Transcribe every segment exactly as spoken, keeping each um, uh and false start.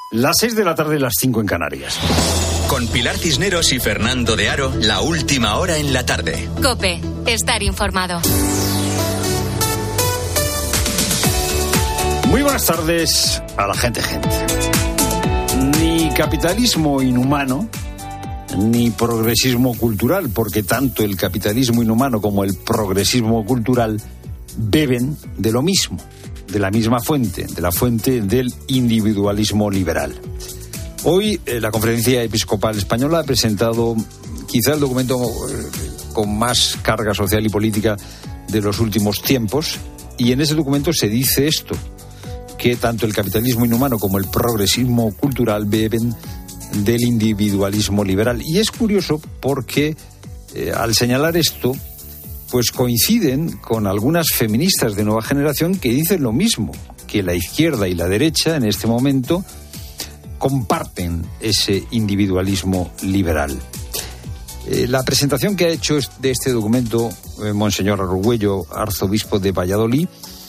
Las seis de la tarde, las cinco en Canarias. Con Pilar Cisneros y Fernando de Aro, la última hora en la tarde. COPE, estar informado. Muy buenas tardes a la gente, gente. Ni capitalismo inhumano, ni progresismo cultural, porque tanto el capitalismo inhumano como el progresismo cultural beben de lo mismo, de la misma fuente, de la fuente del individualismo liberal. Hoy eh, la Conferencia Episcopal Española ha presentado quizá el documento eh, con más carga social y política de los últimos tiempos, y en ese documento se dice esto, que tanto el capitalismo inhumano como el progresismo cultural beben del individualismo liberal. Y es curioso porque eh, al señalar esto, pues coinciden con algunas feministas de nueva generación que dicen lo mismo, que la izquierda y la derecha en este momento comparten ese individualismo liberal. Eh, la presentación que ha hecho de este documento eh, Monseñor Argüello, arzobispo de Valladolid,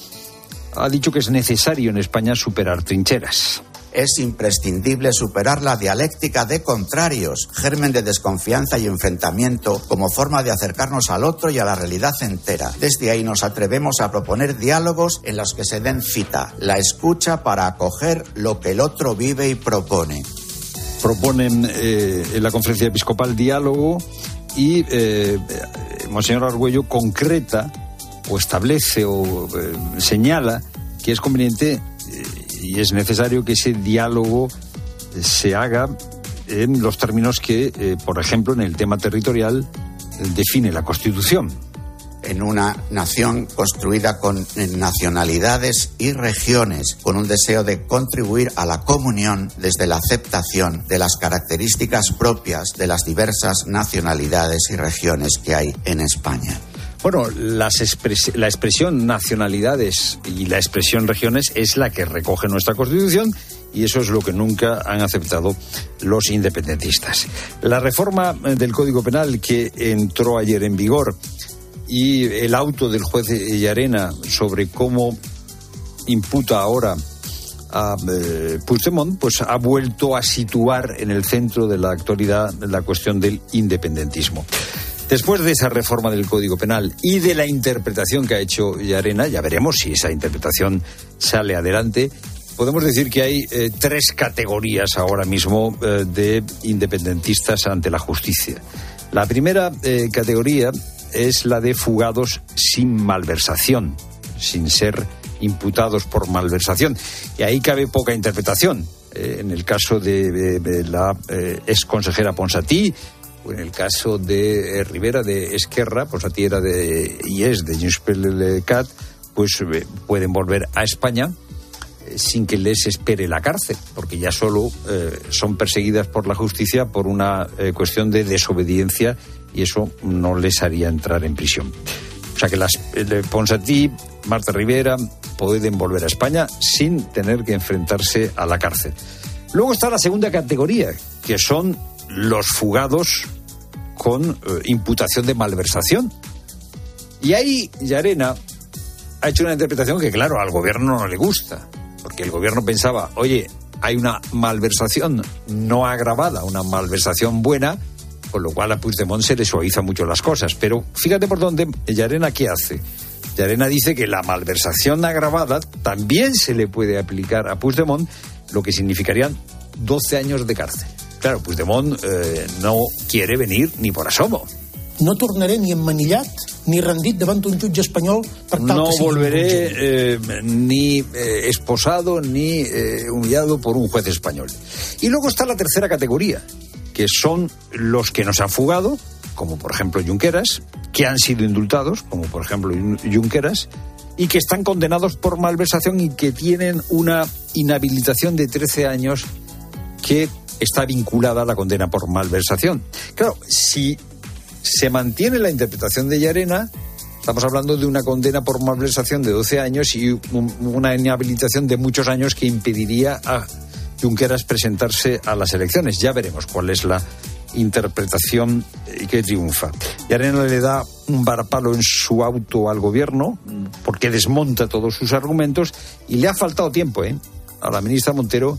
ha dicho que es necesario en España superar trincheras. Es imprescindible superar la dialéctica de contrarios, germen de desconfianza y enfrentamiento, como forma de acercarnos al otro y a la realidad entera. Desde ahí nos atrevemos a proponer diálogos en los que se den cita, la escucha para acoger lo que el otro vive y propone. Proponen eh, en la Conferencia Episcopal diálogo y eh, Monseñor Argüello concreta o establece o eh, señala que es conveniente eh, y es necesario que ese diálogo se haga en los términos que, eh, por ejemplo, en el tema territorial eh, define la Constitución. En una nación construida con nacionalidades y regiones, con un deseo de contribuir a la comunión desde la aceptación de las características propias de las diversas nacionalidades y regiones que hay en España. Bueno, las expres- la expresión nacionalidades y la expresión regiones es la que recoge nuestra Constitución y eso es lo que nunca han aceptado los independentistas. La reforma del Código Penal que entró ayer en vigor y el auto del juez Llarena sobre cómo imputa ahora a eh, Puigdemont, pues ha vuelto a situar en el centro de la actualidad la cuestión del independentismo. Después de esa reforma del Código Penal y de la interpretación que ha hecho Llarena, ya veremos si esa interpretación sale adelante, podemos decir que hay eh, tres categorías ahora mismo eh, de independentistas ante la justicia. La primera eh, categoría es la de fugados sin malversación, sin ser imputados por malversación. Y ahí cabe poca interpretación. Eh, en el caso de, de, de la eh, ex consejera Ponsatí, o en el caso de eh, Rivera de Esquerra, Ponsatí era de y es de Junts pel Cat, pues eh, pueden volver a España eh, sin que les espere la cárcel, porque ya solo eh, son perseguidas por la justicia por una eh, cuestión de desobediencia y eso no les haría entrar en prisión. O sea que las eh, Ponsatí, Marta Rivera pueden volver a España sin tener que enfrentarse a la cárcel. Luego está la segunda categoría, que son los fugados con eh, imputación de malversación. Y ahí Llarena ha hecho una interpretación que, claro, al gobierno no le gusta, porque el gobierno pensaba, oye, hay una malversación no agravada, una malversación buena, con lo cual a Puigdemont se le suaviza mucho las cosas. Pero fíjate por dónde Llarena, ¿qué hace? Llarena dice que la malversación agravada también se le puede aplicar a Puigdemont, lo que significarían doce años de cárcel. Claro, Puigdemont eh, no quiere venir ni por asomo. No tornaré ni emmanillat ni rendit davant un jutge espanyol per tal no que sigui volveré eh, ni eh, esposado ni eh, humillado por un juez español. Y luego está la tercera categoría, que son los que nos han fugado, como por ejemplo Junqueras, que han sido indultados, como por ejemplo Junqueras, y que están condenados por malversación y que tienen una inhabilitación de trece años que está vinculada a la condena por malversación. Claro, si se mantiene la interpretación de Llarena, estamos hablando de una condena por malversación de doce años y un, una inhabilitación de muchos años que impediría a Junqueras presentarse a las elecciones. Ya veremos cuál es la interpretación que triunfa. Llarena le da un varapalo en su auto al gobierno porque desmonta todos sus argumentos y le ha faltado tiempo, ¿eh? a la ministra Montero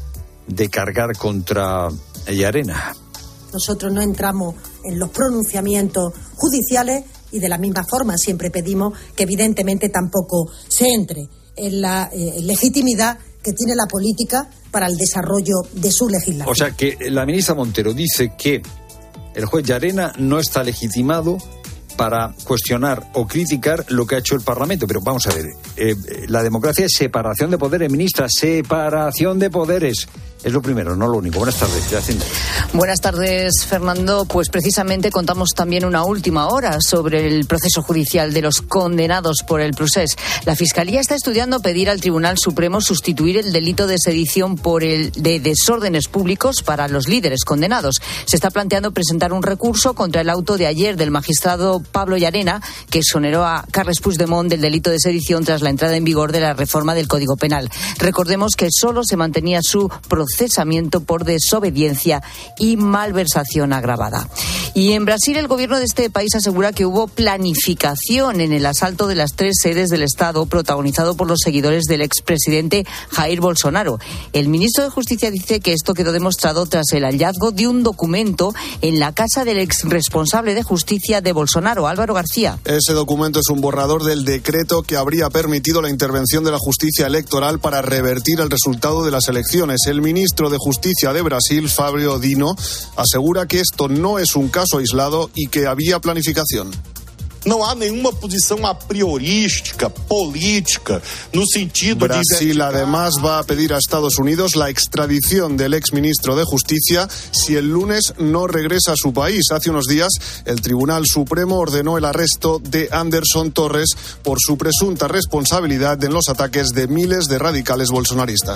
de cargar contra Llarena. Nosotros no entramos en los pronunciamientos judiciales y de la misma forma siempre pedimos que evidentemente tampoco se entre en la eh, legitimidad que tiene la política para el desarrollo de su legislación. O sea que la ministra Montero dice que el juez Llarena no está legitimado para cuestionar o criticar lo que ha hecho el Parlamento. Pero vamos a ver, eh, la democracia es separación de poderes, ministra, separación de poderes. Es lo primero, no lo único. Buenas tardes, Jacinta. Buenas tardes, Fernando. Pues precisamente contamos también una última hora sobre el proceso judicial de los condenados por el procés. La Fiscalía está estudiando pedir al Tribunal Supremo sustituir el delito de sedición por el de desórdenes públicos para los líderes condenados. Se está planteando presentar un recurso contra el auto de ayer del magistrado Pablo Llarena, que exoneró a Carles Puigdemont del delito de sedición tras la entrada en vigor de la reforma del Código Penal. Recordemos que solo se mantenía su procesamiento por desobediencia y malversación agravada. Y en Brasil, el gobierno de este país asegura que hubo planificación en el asalto de las tres sedes del Estado protagonizado por los seguidores del expresidente Jair Bolsonaro. El ministro de Justicia dice que esto quedó demostrado tras el hallazgo de un documento en la casa del exresponsable de Justicia de Bolsonaro, Álvaro García. Ese documento es un borrador del decreto que habría permitido la intervención de la justicia electoral para revertir el resultado de las elecciones. El ministro de Justicia de Brasil, Fábio Dino, asegura que esto no es un caso aislado y que había planificación. No hay ninguna posición a priorística, política, no sentido de... Brasil además va a pedir a Estados Unidos la extradición del exministro de Justicia si el lunes no regresa a su país. Hace unos días, el Tribunal Supremo ordenó el arresto de Anderson Torres por su presunta responsabilidad en los ataques de miles de radicales bolsonaristas.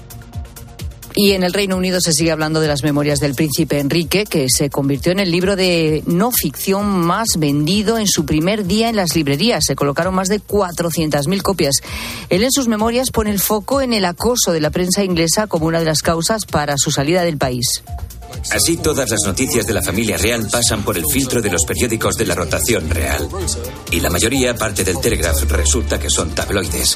Y en el Reino Unido se sigue hablando de las memorias del príncipe Enrique, que se convirtió en el libro de no ficción más vendido en su primer día en las librerías. Se colocaron más de cuatrocientas mil copias. Él en sus memorias pone el foco en el acoso de la prensa inglesa como una de las causas para su salida del país. Así todas las noticias de la familia real pasan por el filtro de los periódicos de la rotación real. Y la mayoría, parte del Telegraph, resulta que son tabloides.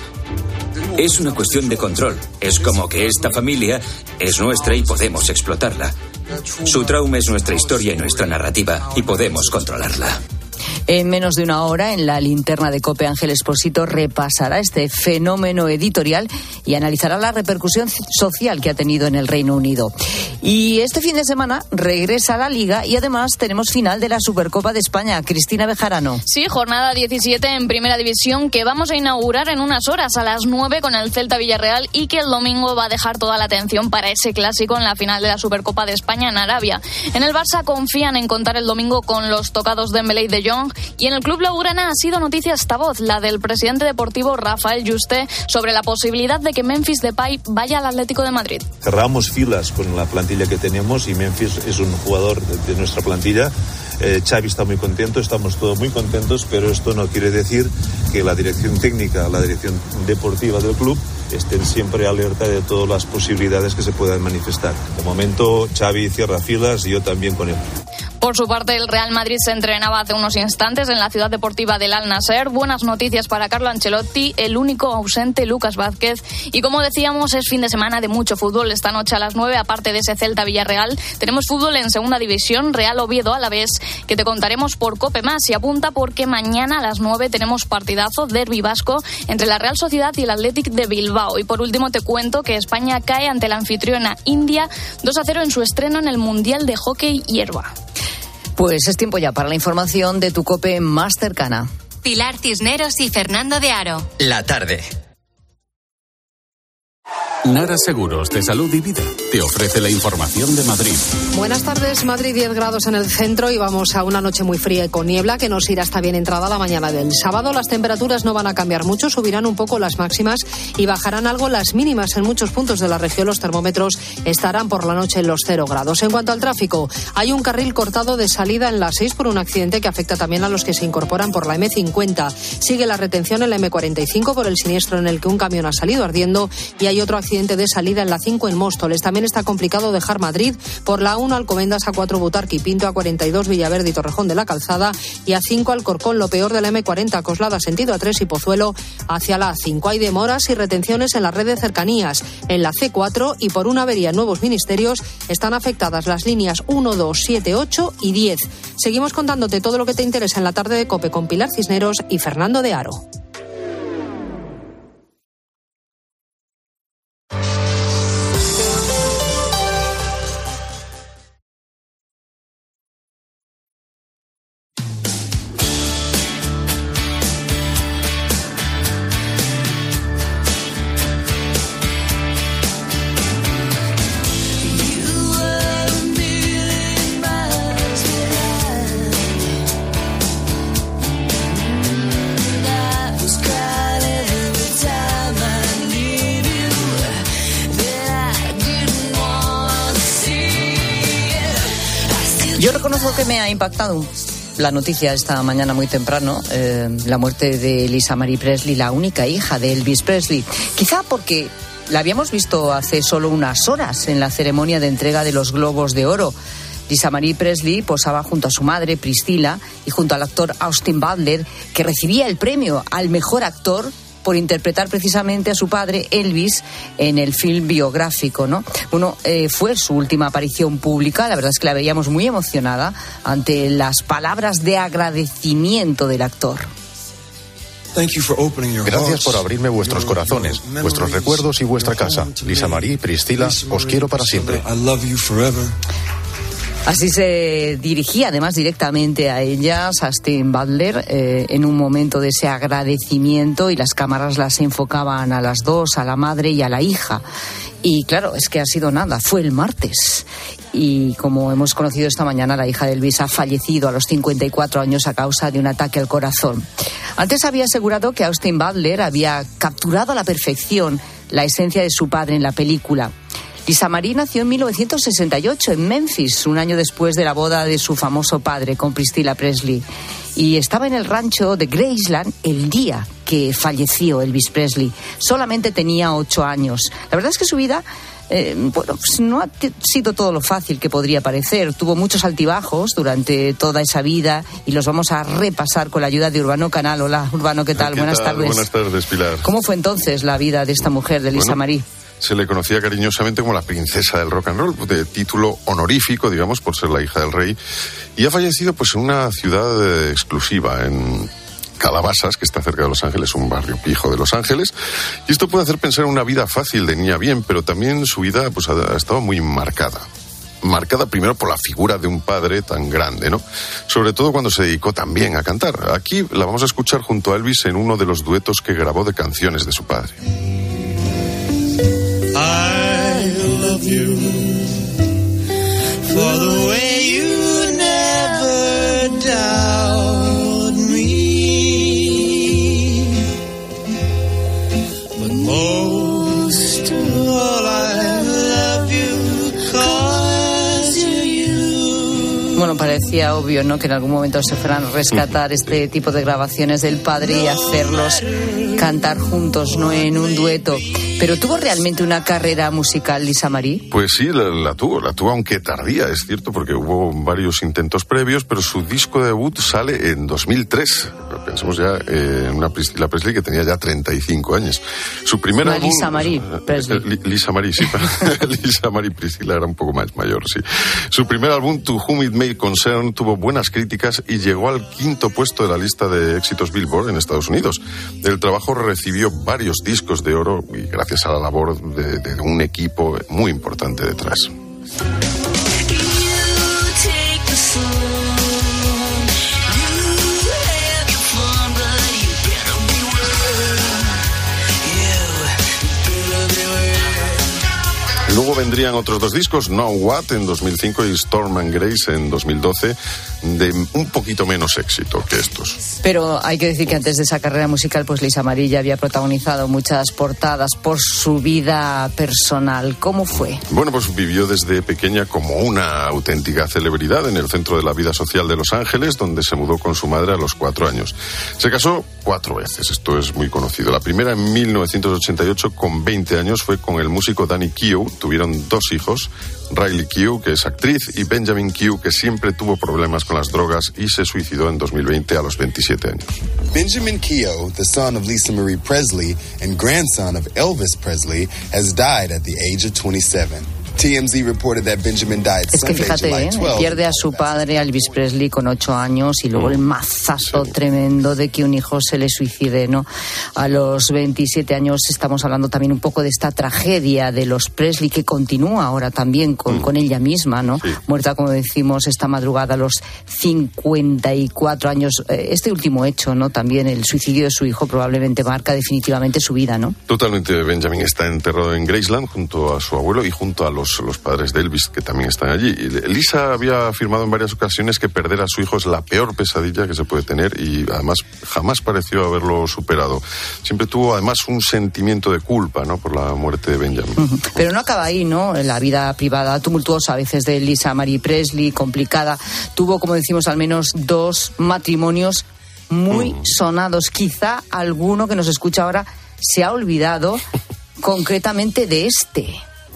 Es una cuestión de control. Es como que esta familia es nuestra y podemos explotarla. Su trauma es nuestra historia y nuestra narrativa y podemos controlarla. En menos de una hora, en la linterna de COPE, Ángel Expósito repasará este fenómeno editorial y analizará la repercusión social que ha tenido en el Reino Unido. Y este fin de semana regresa la Liga y además tenemos final de la Supercopa de España. Cristina Bejarano. Sí, jornada diecisiete en Primera División que vamos a inaugurar en unas horas a las nueve con el Celta Villarreal y que el domingo va a dejar toda la atención para ese clásico en la final de la Supercopa de España en Arabia. En el Barça confían en contar el domingo con los tocados Dembélé y De Jong. Y en el club blaugrana ha sido noticia esta voz, la del presidente deportivo Rafael Yuste, sobre la posibilidad de que Memphis Depay vaya al Atlético de Madrid. Cerramos filas con la plantilla que tenemos y Memphis es un jugador de, de nuestra plantilla. Eh, Xavi está muy contento, estamos todos muy contentos, pero esto no quiere decir que la dirección técnica, la dirección deportiva del club estén siempre alerta de todas las posibilidades que se puedan manifestar. De momento Xavi cierra filas y yo también con él. Por su parte, el Real Madrid se entrenaba hace unos instantes en la ciudad deportiva del Al Nasser. Buenas noticias para Carlo Ancelotti, el único ausente Lucas Vázquez. Y como decíamos, es fin de semana de mucho fútbol. Esta noche a las nueve, aparte de ese Celta Villarreal, tenemos fútbol en Segunda División, Real Oviedo Alavés, que te contaremos por COPE Más. Y apunta porque mañana a las nueve tenemos partidazo, derbi vasco, entre la Real Sociedad y el Athletic de Bilbao. Y por último te cuento que España cae ante la anfitriona India dos a cero en su estreno en el Mundial de Hockey Hierba. Pues es tiempo ya para la información de tu COPE más cercana. Pilar Cisneros y Fernando de Aro. La tarde. Nara Seguros de Salud y Vida te ofrece la información de Madrid. Buenas tardes. Madrid, diez grados en el centro y vamos a una noche muy fría y con niebla que nos irá hasta bien entrada la mañana del sábado. Las temperaturas no van a cambiar mucho, subirán un poco las máximas y bajarán algo las mínimas. En muchos puntos de la región los termómetros estarán por la noche en los cero grados. En cuanto al tráfico, hay un carril cortado de salida en la seis por un accidente que afecta también a los que se incorporan por la eme cincuenta. Sigue la retención en la eme cuarenta y cinco por el siniestro en el que un camión ha salido ardiendo y hay otro accidente de salida en la cinco en Móstoles. También también está complicado dejar Madrid por la uno Alcobendas, A cuatro Butarque y Pinto, A cuarenta y dos Villaverde y Torrejón de la Calzada y A cinco Alcorcón. Lo peor de la eme cuarenta, Coslada sentido A tres y Pozuelo hacia la A cinco. Hay demoras y retenciones en la red de cercanías. En la ce cuatro y por una avería en Nuevos Ministerios están afectadas las líneas uno, dos, siete, ocho y diez. Seguimos contándote todo lo que te interesa en la tarde de COPE con Pilar Cisneros y Fernando de Aro. Yo reconozco que me ha impactado la noticia esta mañana muy temprano, eh, la muerte de Lisa Marie Presley, la única hija de Elvis Presley. Quizá porque la habíamos visto hace solo unas horas en la ceremonia de entrega de los Globos de Oro. Lisa Marie Presley posaba junto a su madre, Priscilla, y junto al actor Austin Butler, que recibía el premio al mejor actor por interpretar precisamente a su padre, Elvis, en el film biográfico, ¿no? Bueno, eh, fue su última aparición pública. La verdad es que la veíamos muy emocionada ante las palabras de agradecimiento del actor. Gracias por abrirme vuestros corazones, vuestros recuerdos y vuestra casa. Lisa Marie, Priscilla, os quiero para siempre. Así se dirigía además directamente a ellas, a Austin Butler, eh, en un momento de ese agradecimiento, y las cámaras las enfocaban a las dos, a la madre y a la hija. Y claro, es que ha sido nada, fue el martes. Y como hemos conocido esta mañana, la hija de Elvis ha fallecido a los cincuenta y cuatro años a causa de un ataque al corazón. Antes había asegurado que Austin Butler había capturado a la perfección la esencia de su padre en la película. Lisa Marie nació en mil novecientos sesenta y ocho en Memphis, un año después de la boda de su famoso padre con Priscilla Presley. Y estaba en el rancho de Graceland el día que falleció Elvis Presley. Solamente tenía ocho años. La verdad es que su vida eh, bueno, pues no ha t- sido todo lo fácil que podría parecer. Tuvo muchos altibajos durante toda esa vida y los vamos a repasar con la ayuda de Urbano Canal. Hola, Urbano, ¿qué tal? ¿Qué Buenas tal? tardes. Buenas tardes, Pilar. ¿Cómo fue entonces la vida de esta mujer, de Lisa Bueno, Marie? se le conocía cariñosamente como la princesa del rock and roll, de título honorífico, digamos, por ser la hija del rey, y ha fallecido pues en una ciudad eh, exclusiva, en Calabasas, que está cerca de Los Ángeles, un barrio pijo de Los Ángeles, y esto puede hacer pensar en una vida fácil de niña bien, pero también su vida pues ha, ha estado muy marcada. Marcada primero por la figura de un padre tan grande, ¿no? Sobre todo cuando se dedicó también a cantar. Aquí la vamos a escuchar junto a Elvis en uno de los duetos que grabó de canciones de su padre. I love you for the way you never doubt me, but most of all I love you 'cause you're you. Bueno, parecía obvio, ¿no?, que en algún momento se fueran a rescatar este tipo de grabaciones del padre y hacerlos cantar juntos, ¿no?, en un dueto. ¿Pero tuvo realmente una carrera musical Lisa Marie? Pues sí, la, la tuvo, la tuvo aunque tardía, es cierto, porque hubo varios intentos previos, pero su disco de debut sale en dos mil tres. Pensemos ya en eh, una Priscilla Presley que tenía ya treinta y cinco años. Su primer una álbum... Lisa Marie Presley. Eh, Lisa Marie, sí, Lisa Marie Priscilla era un poco más mayor, sí. Su primer álbum, To Whom It May Concern, tuvo buenas críticas y llegó al quinto puesto de la lista de éxitos Billboard en Estados Unidos. El trabajo recibió varios discos de oro y gracias a la labor de, de un equipo muy importante detrás. Luego vendrían otros dos discos, Now What en dos mil cinco y Storm and Grace en dos mil doce, de un poquito menos éxito que estos. Pero hay que decir que antes de esa carrera musical, pues Lisa Marie ya había protagonizado muchas portadas por su vida personal. ¿Cómo fue? Bueno, pues vivió desde pequeña como una auténtica celebridad en el centro de la vida social de Los Ángeles, donde se mudó con su madre a los cuatro años. Se casó cuatro veces, esto es muy conocido. La primera en mil novecientos ochenta y ocho, con veinte años, fue con el músico Danny Keough. tuvieron dos hijos, Riley Keough, que es actriz, y Benjamin Keough, que siempre tuvo problemas con las drogas y se suicidó en dos mil veinte a los veintisiete años. Benjamin Keough, the son of Lisa Marie Presley and grandson of Elvis Presley, has died at the age of twenty-seven. T M Z reported that Benjamin died Es que fíjate, ¿eh? pierde a su padre, Elvis Presley, con ocho años y luego el mazazo sí. tremendo de que un hijo se le suicide, ¿no? A los veintisiete años estamos hablando también un poco de esta tragedia de los Presley que continúa ahora también con, mm. con ella misma, ¿no? Sí. Muerta, como decimos, esta madrugada a los cincuenta y cuatro años. Este último hecho, ¿no? También el suicidio de su hijo probablemente marca definitivamente su vida, ¿no? Totalmente. Benjamin está enterrado en Graceland junto a su abuelo y junto a los los padres de Elvis, que también están allí. Lisa había afirmado en varias ocasiones que perder a su hijo es la peor pesadilla que se puede tener y además jamás pareció haberlo superado. Siempre tuvo además un sentimiento de culpa, ¿no?, por la muerte de Benjamin. Uh-huh. Pero no acaba ahí, ¿no? La vida privada tumultuosa a veces de Lisa Marie Presley, complicada. Tuvo, como decimos, al menos dos matrimonios muy uh-huh. sonados. Quizá alguno que nos escucha ahora se ha olvidado concretamente de este.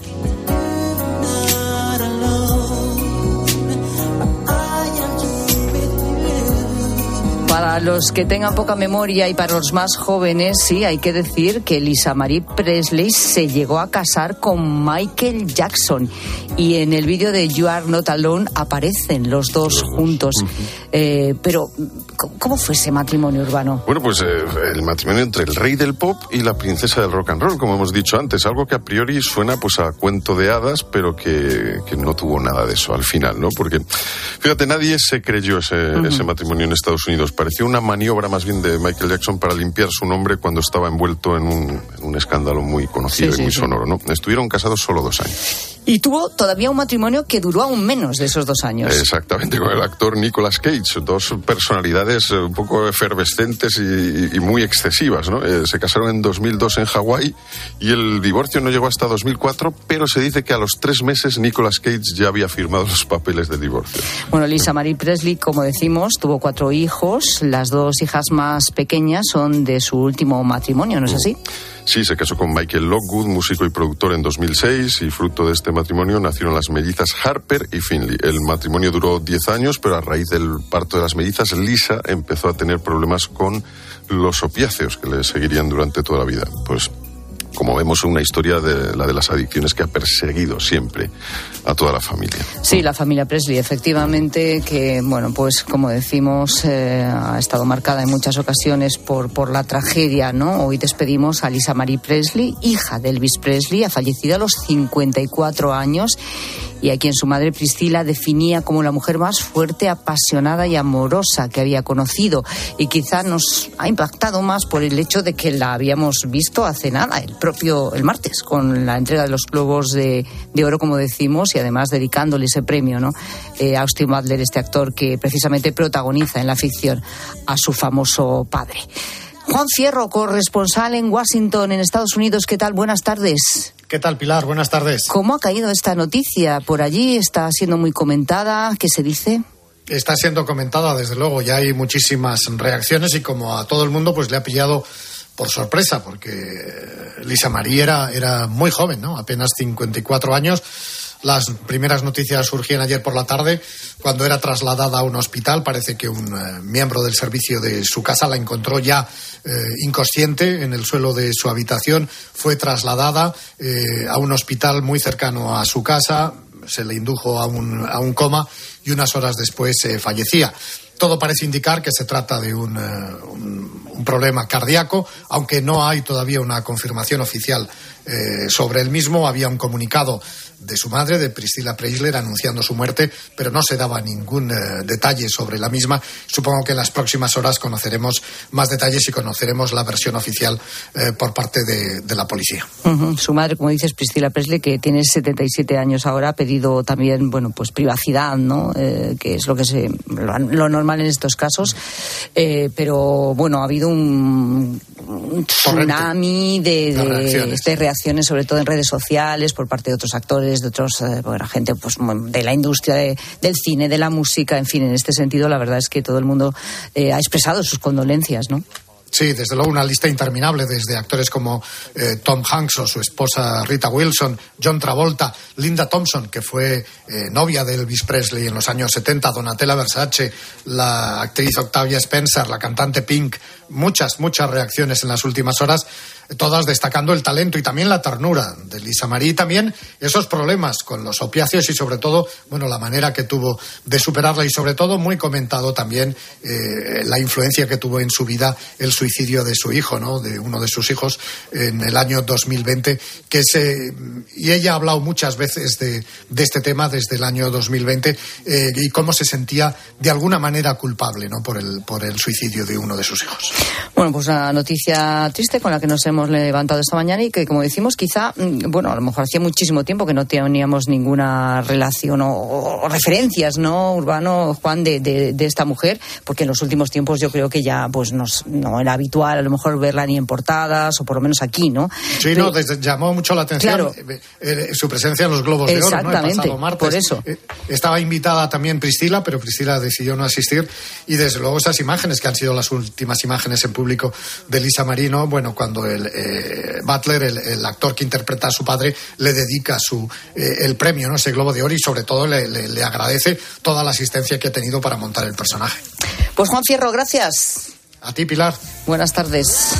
Para los que tengan poca memoria y para los más jóvenes, sí, hay que decir que Lisa Marie Presley se llegó a casar con Michael Jackson y en el vídeo de You Are Not Alone aparecen los dos juntos. Eh, pero, ¿cómo fue ese matrimonio, Urbano? Bueno, pues eh, el matrimonio entre el rey del pop y la princesa del rock and roll, como hemos dicho antes, algo que a priori suena pues a cuento de hadas, pero que, que no tuvo nada de eso al final, ¿no? Porque, fíjate, nadie se creyó ese, uh-huh. ese matrimonio en Estados Unidos. Pareció una maniobra más bien de Michael Jackson para limpiar su nombre cuando estaba envuelto en un, en un escándalo muy conocido sí, sí, y muy sí. sonoro, ¿no? Estuvieron casados solo dos años. Y tuvo todavía un matrimonio que duró aún menos de esos dos años. Exactamente, con el actor Nicolas Cage, dos personalidades un poco efervescentes y, y muy excesivas, ¿no? Eh, se casaron en dos mil dos en Hawái y el divorcio no llegó hasta dos mil cuatro, pero se dice que a los tres meses Nicolas Cage ya había firmado los papeles de divorcio. Bueno, Lisa Marie Presley, como decimos, tuvo cuatro hijos. Las dos hijas más pequeñas son de su último matrimonio, ¿no es así? Sí, se casó con Michael Lockwood, músico y productor, en dos mil seis, y fruto de este matrimonio nacieron las mellizas Harper y Finley. El matrimonio duró diez años, pero a raíz del parto de las mellizas, Lisa empezó a tener problemas con los opiáceos que le seguirían durante toda la vida. Pues, como vemos, una historia de la de las adicciones que ha perseguido siempre a toda la familia. Sí, la familia Presley, efectivamente, que, bueno, pues como decimos, eh, ha estado marcada en muchas ocasiones por, por la tragedia, ¿no? Hoy despedimos a Lisa Marie Presley, hija de Elvis Presley, ha fallecido a los cincuenta y cuatro años y a quien su madre Priscila definía como la mujer más fuerte, apasionada y amorosa que había conocido, y quizá nos ha impactado más por el hecho de que la habíamos visto hace nada, el propio el martes, con la entrega de los Globos de, de Oro, como decimos, y además dedicándole ese premio, ¿no? Eh, a Austin Butler, este actor que precisamente protagoniza en la ficción a su famoso padre. Juan Fierro, corresponsal en Washington, en Estados Unidos. ¿Qué tal? Buenas tardes. ¿Qué tal, Pilar? Buenas tardes. ¿Cómo ha caído esta noticia por allí? ¿Está siendo muy comentada? ¿Qué se dice? Está siendo comentada, desde luego. Ya hay muchísimas reacciones y como a todo el mundo pues le ha pillado por sorpresa, porque Lisa Marie era, era muy joven, ¿no? Apenas cincuenta y cuatro años. Las primeras noticias surgían ayer por la tarde, cuando era trasladada a un hospital. Parece que un eh, miembro del servicio de su casa la encontró ya eh, inconsciente en el suelo de su habitación. Fue trasladada eh, a un hospital muy cercano a su casa, se le indujo a un, a un coma y unas horas después eh, fallecía. Todo parece indicar que se trata de un, uh, un, un problema cardíaco, aunque no hay todavía una confirmación oficial eh, sobre el mismo. Había un comunicado de su madre, de Priscilla Presley, anunciando su muerte, pero no se daba ningún uh, detalle sobre la misma. Supongo que en las próximas horas conoceremos más detalles y conoceremos la versión oficial uh, por parte de, de la policía. Uh-huh. Su madre, como dices, Priscilla Presley, que tiene setenta y siete años ahora, ha pedido también, bueno, pues privacidad, ¿no? Eh, que es lo que se lo, lo normal en estos casos, eh, pero bueno, ha habido un, un tsunami de, de, reacciones. de reacciones, sobre todo en redes sociales, por parte de otros actores, de otros, eh, bueno, gente pues de la industria de, del cine, de la música, en fin, en este sentido la verdad es que todo el mundo eh, ha expresado sus condolencias, ¿no? Sí, desde luego una lista interminable, desde actores como eh, Tom Hanks o su esposa Rita Wilson, John Travolta, Linda Thompson, que fue eh, novia de Elvis Presley en los años setenta, Donatella Versace, la actriz Octavia Spencer, la cantante Pink, muchas, muchas reacciones en las últimas horas, todas destacando el talento y también la ternura de Lisa Marie, y también esos problemas con los opiáceos y sobre todo, bueno, la manera que tuvo de superarla y sobre todo muy comentado también eh, la influencia que tuvo en su vida el suicidio de su hijo, ¿no? De uno de sus hijos en el año dos mil veinte, que se, y ella ha hablado muchas veces de, de este tema desde el año dos mil veinte eh, y cómo se sentía de alguna manera culpable, ¿no? por el, por el suicidio de uno de sus hijos. Bueno, pues una noticia triste con la que nos hemos levantado esta mañana y que, como decimos, quizá, bueno, a lo mejor hacía muchísimo tiempo que no teníamos ninguna relación o, o referencias, ¿no, Urbano, Juan, de, de, de esta mujer? Porque en los últimos tiempos yo creo que ya pues nos, no era habitual a lo mejor verla ni en portadas o por lo menos aquí, ¿no? Sí, Pero, no, desde, llamó mucho la atención claro, eh, eh, su presencia en los Globos de Oro, ¿no? El pasado martes. Por eso. Eh, estaba invitada también Priscila, pero Priscila decidió no asistir y desde luego esas imágenes que han sido las últimas imágenes en público de Lisa Marie, ¿no? Bueno, cuando el eh, Butler, el, el actor que interpreta a su padre, le dedica su eh, el premio, ¿no? Ese Globo de Oro y sobre todo le, le, le agradece toda la asistencia que ha tenido para montar el personaje. Pues Juan Fierro, gracias. A ti, Pilar. Buenas tardes.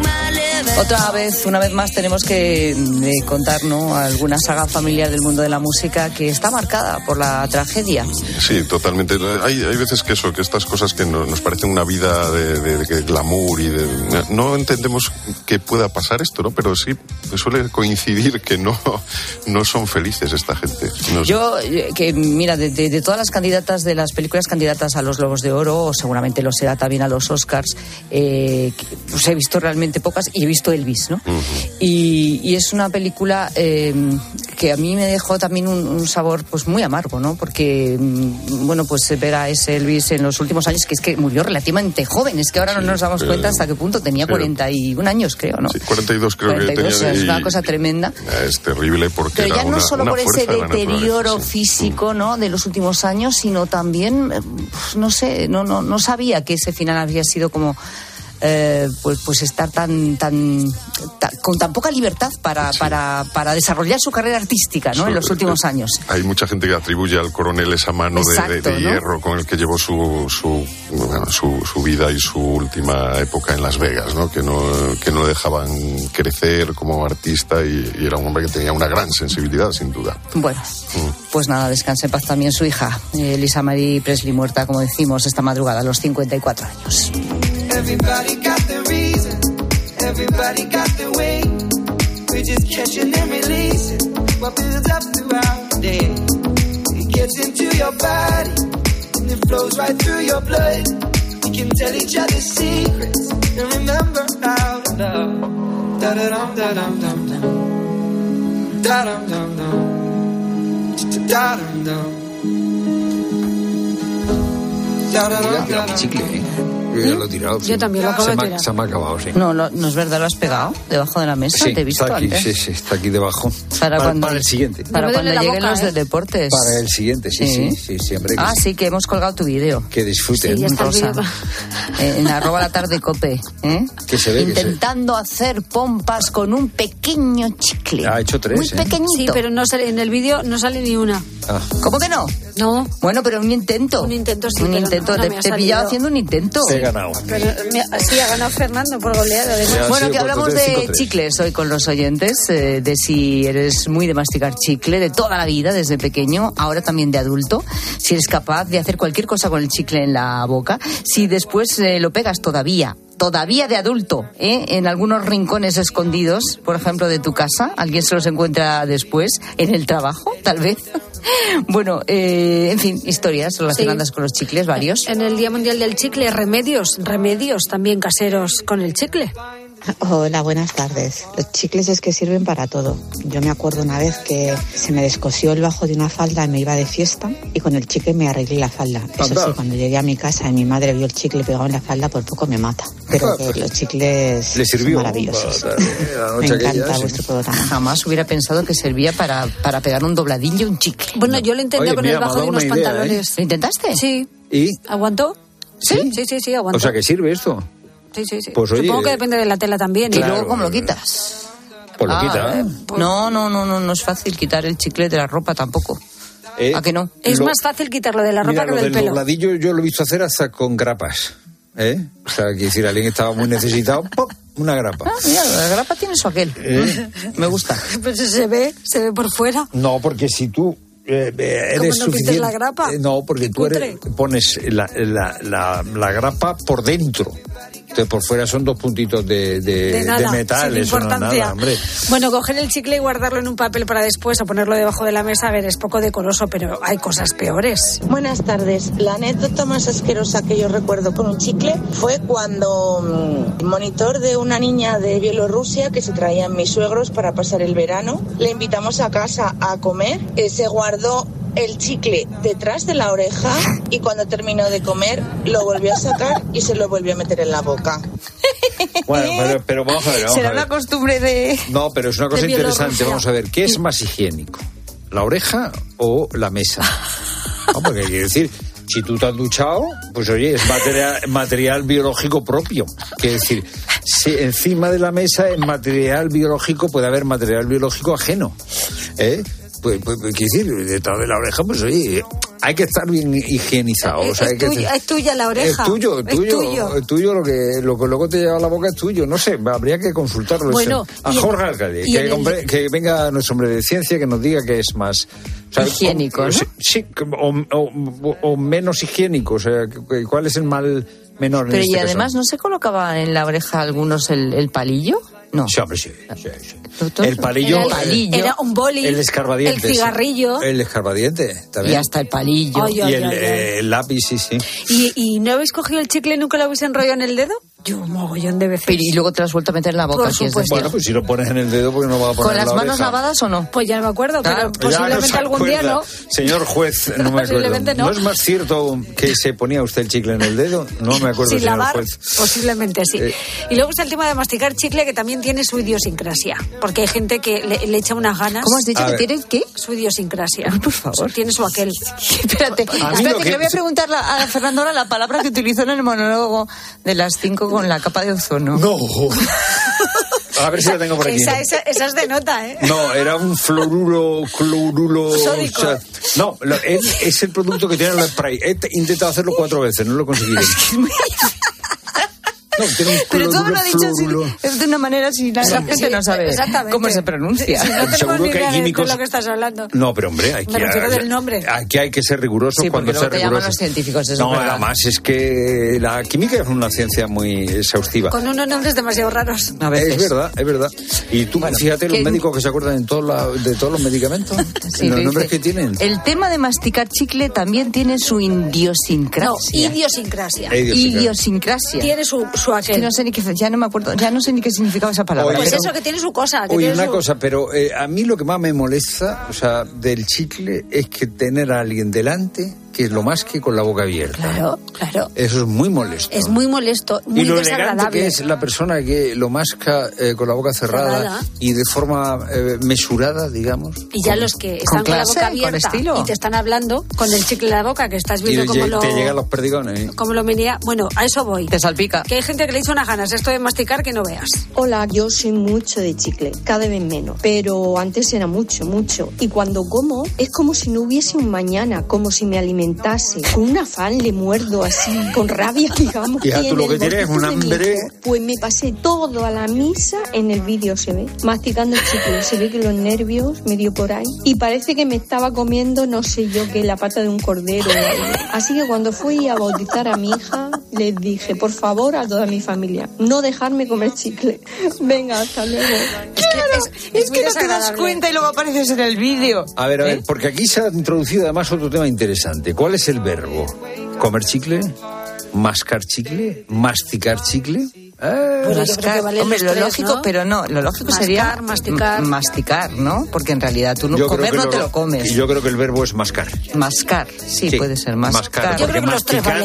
Otra vez, una vez más, tenemos que eh, contar, ¿no?, alguna saga familiar del mundo de la música que está marcada por la tragedia. Sí, totalmente. Hay, hay veces que eso, que estas cosas que no, nos parecen una vida de, de, de glamour y de, no entendemos que pueda pasar esto, ¿no? Pero sí suele coincidir que no, no son felices esta gente. No sé. Yo, que mira, de, de, de todas las candidatas, de las películas candidatas a los Globos de Oro, o seguramente lo será también a los Oscars, eh, pues he visto realmente pocas y he visto Elvis, ¿no? Uh-huh. y, y es una película eh, que a mí me dejó también un, un sabor pues muy amargo, ¿no? Porque, bueno, pues ver a ese Elvis en los últimos años, que es que murió relativamente joven, es que ahora sí, no nos damos eh, cuenta hasta qué punto tenía, sí, cuarenta y un años, creo, ¿no? Sí, cuarenta y dos creo cuarenta y dos, que tenía. Es una cosa tremenda. Es terrible porque Pero era ya no una, solo una por ese de deterioro sí. físico, ¿no?, de los últimos años, sino también, no sé, no, no, no sabía que ese final había sido como... Eh, pues pues estar tan tan, tan con tan poca libertad para, sí. para para desarrollar su carrera artística, ¿no? So, en los últimos eh, años. Hay mucha gente que atribuye al coronel esa mano Exacto, de, de, de ¿no? hierro con el que llevó su su, bueno, su su vida y su última época en Las Vegas, ¿no? Que no que no le dejaban crecer como artista y, y era un hombre que tenía una gran sensibilidad, sin duda. Bueno, mm. pues nada, descanse en paz también su hija, eh, Lisa Marie Presley, muerta, como decimos, esta madrugada a los cincuenta y cuatro años. Everybody got the reason, everybody got the way. We're just catching and releasing what builds up throughout the day. It gets into your body and it flows right through your blood. We can tell each other secrets and remember how to love. Da da dum da dum dum dum. Da dum dum dum. Da dum dum. Da da dum da dum. Yo ya lo he tirado. Yo también lo acabo de tirar. Se me ha acabado, sí. No, no, no es verdad, lo has pegado debajo de la mesa. Sí, te he visto está aquí, antes. sí, sí, está aquí debajo. Para, para, cuando, para el siguiente. Para cuando lleguen boca, los ¿eh? de deportes. Para el siguiente, sí, sí, sí, sí siempre. Ah, sí. sí, que hemos colgado tu vídeo. Que disfruten. Sí, ya está Rosa. Eh, en arroba la tarde cope. ¿eh? Que se ve. Intentando que se... hacer pompas con un pequeño chicle. Ha hecho tres, Muy ¿eh? pequeñito. Sí, pero no sale, en el vídeo no sale ni una. Ah. ¿Cómo que no? No. Bueno, pero un intento. Un intento, sí. Un intento. No, no te te he pillado haciendo un intento. Te he ganado. Pero me, sí, ha ganado Fernando por goleada. Además. Bueno, que hablamos de chicles hoy con los oyentes, eh, de si eres muy de masticar chicle, de toda la vida, desde pequeño, ahora también de adulto, si eres capaz de hacer cualquier cosa con el chicle en la boca, si después eh, lo pegas todavía. Todavía de adulto, ¿eh? En algunos rincones escondidos, por ejemplo, de tu casa. Alguien se los encuentra después, en el trabajo, tal vez. Bueno, eh, en fin, historias relacionadas sí. con los chicles, varios. En el Día Mundial del Chicle, remedios, remedios también caseros con el chicle. Hola, buenas tardes. Los chicles es que sirven para todo. Yo me acuerdo una vez que se me descosió el bajo de una falda y me iba de fiesta y con el chicle me arreglé la falda. Eso sí, cuando llegué a mi casa y mi madre vio el chicle pegado en la falda, por poco me mata. Pero que los chicles ¿Le sirvió? son maravillosos. Me encanta aquella, vuestro sí. programa. Jamás hubiera pensado que servía para, para pegar un dobladillo un chicle. Bueno, yo lo intenté Oye, con mira, el bajo de unos idea, pantalones. ¿eh? ¿Lo intentaste? Sí. ¿Y? ¿Aguantó? ¿Sí? Sí, sí, sí, aguantó. O sea, que sirve esto. Sí, sí, sí. Pues, oye, Supongo que depende de la tela también. Y ¿eh? luego, ¿cómo lo quitas? Pues lo Ah, quita. eh, No, no, no, no, no es fácil quitar el chicle de la ropa tampoco. Eh, ¿A que no? Es lo- más fácil quitarlo de la ropa Mira, que lo del del pelo. dobladillo yo lo he visto hacer hasta con grapas. ¿Eh? O sea, que decir, alguien estaba muy necesitado, ¡pop! Una grapa. Ah, mira, la grapa tiene su aquel. ¿Eh? Me gusta. Pues se ve, se ve por fuera. No, porque si tú eh, eh, eres ¿Cómo no suficiente... quites la grapa? Eh, no, porque tú eres, pones la, la, la, la grapa por dentro. Entonces, por fuera son dos puntitos de, de, De nada, de metal. sin Eso no es importancia. nada, hombre. Bueno, coger el chicle y guardarlo en un papel para después o ponerlo debajo de la mesa, a ver, es poco decoroso, pero hay cosas peores. Buenas tardes. La anécdota más asquerosa que yo recuerdo con un chicle fue cuando mm, el monitor de una niña de Bielorrusia que se traían mis suegros para pasar el verano, le invitamos a casa a comer, eh, se guardó el chicle detrás de la oreja y cuando terminó de comer lo volvió a sacar y se lo volvió a meter en la boca. Bueno, pero, pero vamos a ver. Vamos Será a ver. una costumbre de... No, pero es una cosa de interesante. Bielorrusia. Vamos a ver, ¿qué es más higiénico? ¿La oreja o la mesa? No, porque quiere decir, si tú te has duchado, pues oye, es material, material biológico propio. Quiere decir, si encima de la mesa en material biológico puede haber material biológico ajeno. ¿Eh? Pues, pues, pues, quiere decir, detrás de la oreja, pues oye, hay que estar bien higienizado. O sea, hay es, que- tuya, es tuya la oreja. Es tuyo, es tuyo, Es tuyo. es tuyo lo que, lo que luego te lleva a la boca es tuyo. No sé, habría que consultarlo. Bueno, a y en- Jorge Alcalde, y que, en el- hombre, que venga nuestro hombre de ciencia que nos diga que es más... o sea, Higiénico, o- ¿no? Sí, sí, o, o- o menos higiénico. O sea, que- ¿cuál es el mal menor en Pero este y caso? además, ¿no se colocaba en la oreja algunos el, el palillo? No. Sí, hombre, sí, sí, sí. Entonces, El palillo, era el palillo. Era un boli, el escarbadiente. el cigarrillo. El escarbadiente, también. Y hasta el palillo. Ay, Y ay, el, ay, ay. eh, el lápiz, sí, sí. ¿Y, ¿Y no habéis cogido el chicle y nunca lo habéis enrollado en el dedo? Yo un mogollón de veces. Pero, y luego te lo has vuelto a meter en la boca. Por si es supuesto. decir. Bueno, pues si lo pones en el dedo, porque no va a poner ¿Con en las la manos oreja. lavadas o no? Pues ya no me acuerdo, Claro. pero Ya posiblemente no se algún día acuerda. no. Señor juez, no me acuerdo. Posiblemente no. ¿No es más cierto que se ponía usted el chicle en el dedo? No me acuerdo, Sin señor lavar, juez. posiblemente sí. Eh. Y luego está el tema de masticar chicle, que también tiene su idiosincrasia. Porque hay gente que le, le echa unas ganas. ¿Cómo has dicho A que ver. tiene qué? Su idiosincrasia. Ay, por favor. Tiene su aquel. Espérate, A mí espérate, lo que, que- le voy a preguntar la- a Fernando ahora la palabra que utilizó en el monólogo de las cinco con la capa de ozono. No. A ver si lo tengo por aquí. Esa, esa, esa es de nota, ¿eh? No, era un fluoruro, cloruro... Sódico. o sea, no, lo- es, es el producto que tiene el spray. He t- intentado hacerlo cuatro veces, no lo he conseguido. No, tiene un Pero todo me lo cloruro, ha dicho así, fluoruro. es de una manera así, la Sí, gente sí, no sabe exactamente. cómo se pronuncia. Si no tenemos Seguro ni que hay idea de- químicos- de lo que estás hablando. No, pero hombre, hay Me que, refiero del nombre. aquí hay que ser riguroso Sí, cuando porque ser luego te llaman riguroso. los científicos, eso no, es verdad. además es que la química es una ciencia muy exhaustiva. Con unos nombres demasiado raros. A veces. Es verdad, es verdad. Y tú, Bueno, fíjate, los que- médicos que se acuerdan en todos la- de todos los medicamentos, Sí, los dice, nombres que tienen. El tema de masticar chicle también tiene su idiosincrasia. No, idiosincrasia. Eh, idiosincrasia. Idiosincrasia. Tiene su, su Es que aquel. no sé ni qué, ya no me acuerdo, ya no sé ni qué significaba esa palabra. Oye, Pues pero- eso, que tiene su cosa. Que Oye, tiene una su... cosa, pero eh, a mí lo que más me molesta, o sea, del chicle, es que tener a alguien delante que lo masque con la boca abierta. Claro, claro. Eso es muy molesto. Es muy molesto, muy y lo elegante desagradable. que es la persona que lo masca eh, con la boca cerrada, Cerrada. y de forma eh, mesurada, digamos. Y ya los que están con, la clase, boca con abierta estilo. y te están hablando con el chicle en la boca, que estás Y viendo le- cómo te lo, llegan los perdigones. ¿eh? cómo lo menea. Bueno, a eso voy. Te salpica. Que hay gente que le hizo unas ganas esto de masticar que no veas. Hola, yo soy mucho de chicle, cada vez menos, pero antes era mucho, mucho. Y cuando como es como si no hubiese un mañana, como si me alimentase. Con un afán le muerdo así, con rabia, digamos. Hija, Y tú en lo el que tienes es un bolsillo de mi hambre. hijo, pues me pasé todo a la misa, en el vídeo se ve, masticando el chicle. Se ve que los nervios me dio por ahí. Y parece que me estaba comiendo, no sé yo, que la pata de un cordero o algo. Así que cuando fui a bautizar a mi hija, les dije, por favor, a toda mi familia, no dejarme comer chicle. Venga, hasta luego. Claro, es, es muy que no te das desagradable. cuenta y luego apareces en el vídeo. A ver, a ver, ¿Eh? porque aquí se ha introducido además otro tema interesante. ¿Cuál es el verbo? ¿Comer chicle? ¿Mascar chicle? ¿Masticar chicle? Eh, Bueno, yo creo que valen Hombre, los lo tres, lógico, ¿no? pero no, lo lógico Mascar, sería masticar. m- masticar, ¿no? Porque en realidad tú no yo creo comer que no te lo comes. Yo creo que el verbo es mascar. Mascar, sí, Sí, puede ser mascar. mascar, Yo porque creo que los tres masticar, valen.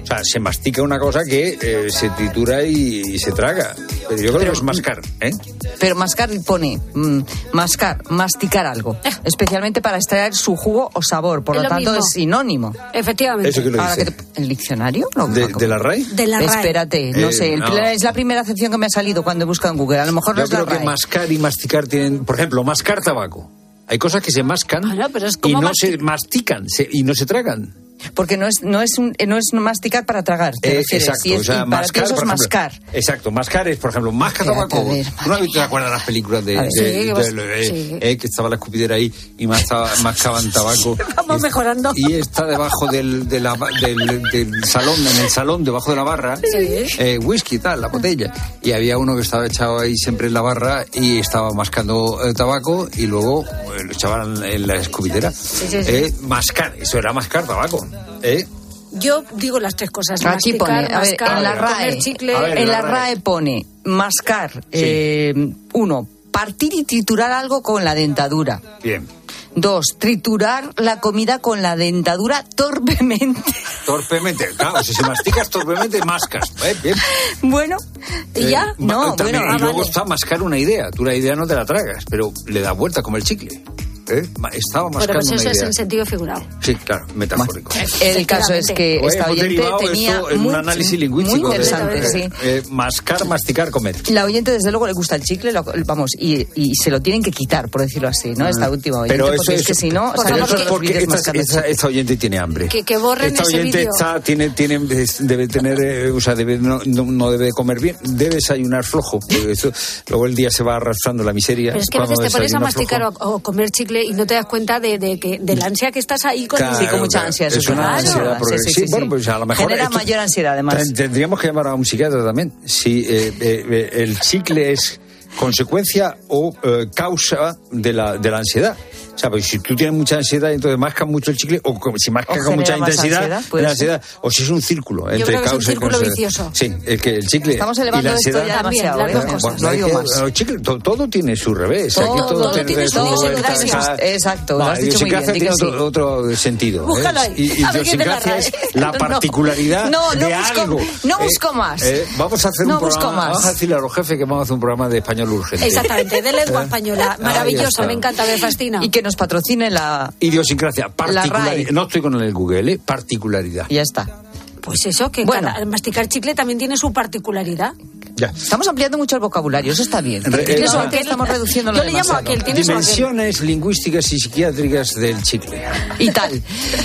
sea, se mastica una cosa que eh, se tritura y, y se traga. Pero yo creo Pero, que es mascar, ¿eh? Pero mascar pone mmm, mascar, masticar algo, especialmente para extraer su jugo o sabor. Por es lo, lo tanto, mismo. Es sinónimo. Efectivamente. ¿Eso qué lo dice? Te, ¿El diccionario? No, ¿De, ¿De la R A E? De la R A E. Espérate, no eh, sé. El, no. Es la primera acepción que me ha salido cuando he buscado en Google. A lo mejor no yo es la R A E. Yo creo que mascar y masticar tienen... Por ejemplo, mascar tabaco. Hay cosas que se mascan ah, no, pero es como y no se mastican se, y no se tragan. Porque no es no es un, no es masticar para tragar, te eh, refieres. Exacto, y es, o sea, y para mascar, eso es ejemplo, mascar. Exacto, mascar es, por ejemplo, masca tabaco. ¿Tú no te acuerdas de las películas de, de, sí, de, de, vos, de sí. eh, que estaba la escupidera ahí y mascaba, mascaban tabaco? Vamos y, mejorando. Y está debajo del, de la, del, del salón, en el salón, debajo de la barra, sí. eh, whisky y tal, la botella. Y había uno que estaba echado ahí siempre en la barra y estaba mascando eh, tabaco y luego eh, lo echaban en la escupidera. Sí, sí, sí. Eh, mascar, eso era mascar tabaco. ¿Eh? Yo digo las tres cosas. Aquí masticar, pone, a ver, mascar, en la R A E, comer chicle. A ver, en la R A E pone mascar, sí. eh, uno, partir y triturar algo con la dentadura. Bien. Dos, triturar la comida con la dentadura torpemente. Torpemente, claro, si se masticas torpemente, mascas. ¿Eh? Bien. Bueno, ¿y eh, ya? No, también, bueno. Y Ah, luego vale. está mascar una idea. Tú la idea no te la tragas, pero le das vuelta como el chicle. ¿Eh? Estaba mascando Bueno, pues eso una idea. es en sentido figurado. Sí, claro, metafórico. El caso es que Oye, esta oyente tenía esto en muy, un análisis lingüístico muy interesante, de, sí. Eh, eh, mascar, masticar, comer. La oyente desde luego le gusta el chicle, lo, vamos, y, y se lo tienen que quitar, por decirlo así, ¿no? Esta última oyente, pero porque eso, es que si no, por sabemos favor, que porque esta, esta, esta oyente tiene hambre. Que, que borren esta ese oyente vídeo. está, tiene, tiene, debe tener, eh, o sea, debe, no, no, no debe comer bien, debe desayunar flojo, porque eso, luego el día se va arrastrando la miseria. Pero es que a veces te pones a masticar o, o comer chicle y no te das cuenta de, de que de la ansia que estás ahí con... Claro, sí, con mucha ansia. Eso es una claro. ansiedad. Sí, sí, sí, sí, sí. Bueno, pues a lo mejor... Genera esto, mayor ansiedad, además. Tendríamos que llamar a un psiquiatra también. Si eh, eh, el chicle es consecuencia o eh, causa de la, de la ansiedad. O sea, pues si tú tienes mucha ansiedad y entonces mascas mucho el chicle, o si mascas con mucha intensidad, ansiedad, pues, la ansiedad, o si es un círculo entre creo que causa es un círculo y vicioso. Sí, es que el chicle Estamos y elevando la ansiedad esto ya demasiado, también, ¿eh? las dos cosas. No digo más. El chicle, todo, todo tiene su revés. Todo, Aquí todo, todo tiene, tiene su su vuelta. Exacto, lo No, has dicho muy bien. tiene otro, otro sentido. Búscalo ahí. ¿eh? Y idiosincrasia es la particularidad no, no de busco, algo. No busco más. Eh, eh, vamos a hacer no un programa. Busco más. Vamos a decirle a los jefes que vamos a hacer un programa de español urgente. Exactamente, de lengua española. Maravilloso, me encanta, me fascina. Y que nos patrocine la... Idiosincrasia, particularidad. No estoy con el Google, ¿eh? Particularidad. Y ya está. Pues eso, que bueno. cada, masticar chicle también tiene su particularidad. Ya. Estamos ampliando mucho el vocabulario, eso está bien. Re, ¿Tienes eh, o aquel? Estamos reduciendo lo Yo le llamo a aquel, ¿tienes Dimensiones lingüísticas y psiquiátricas del chicle. Y tal.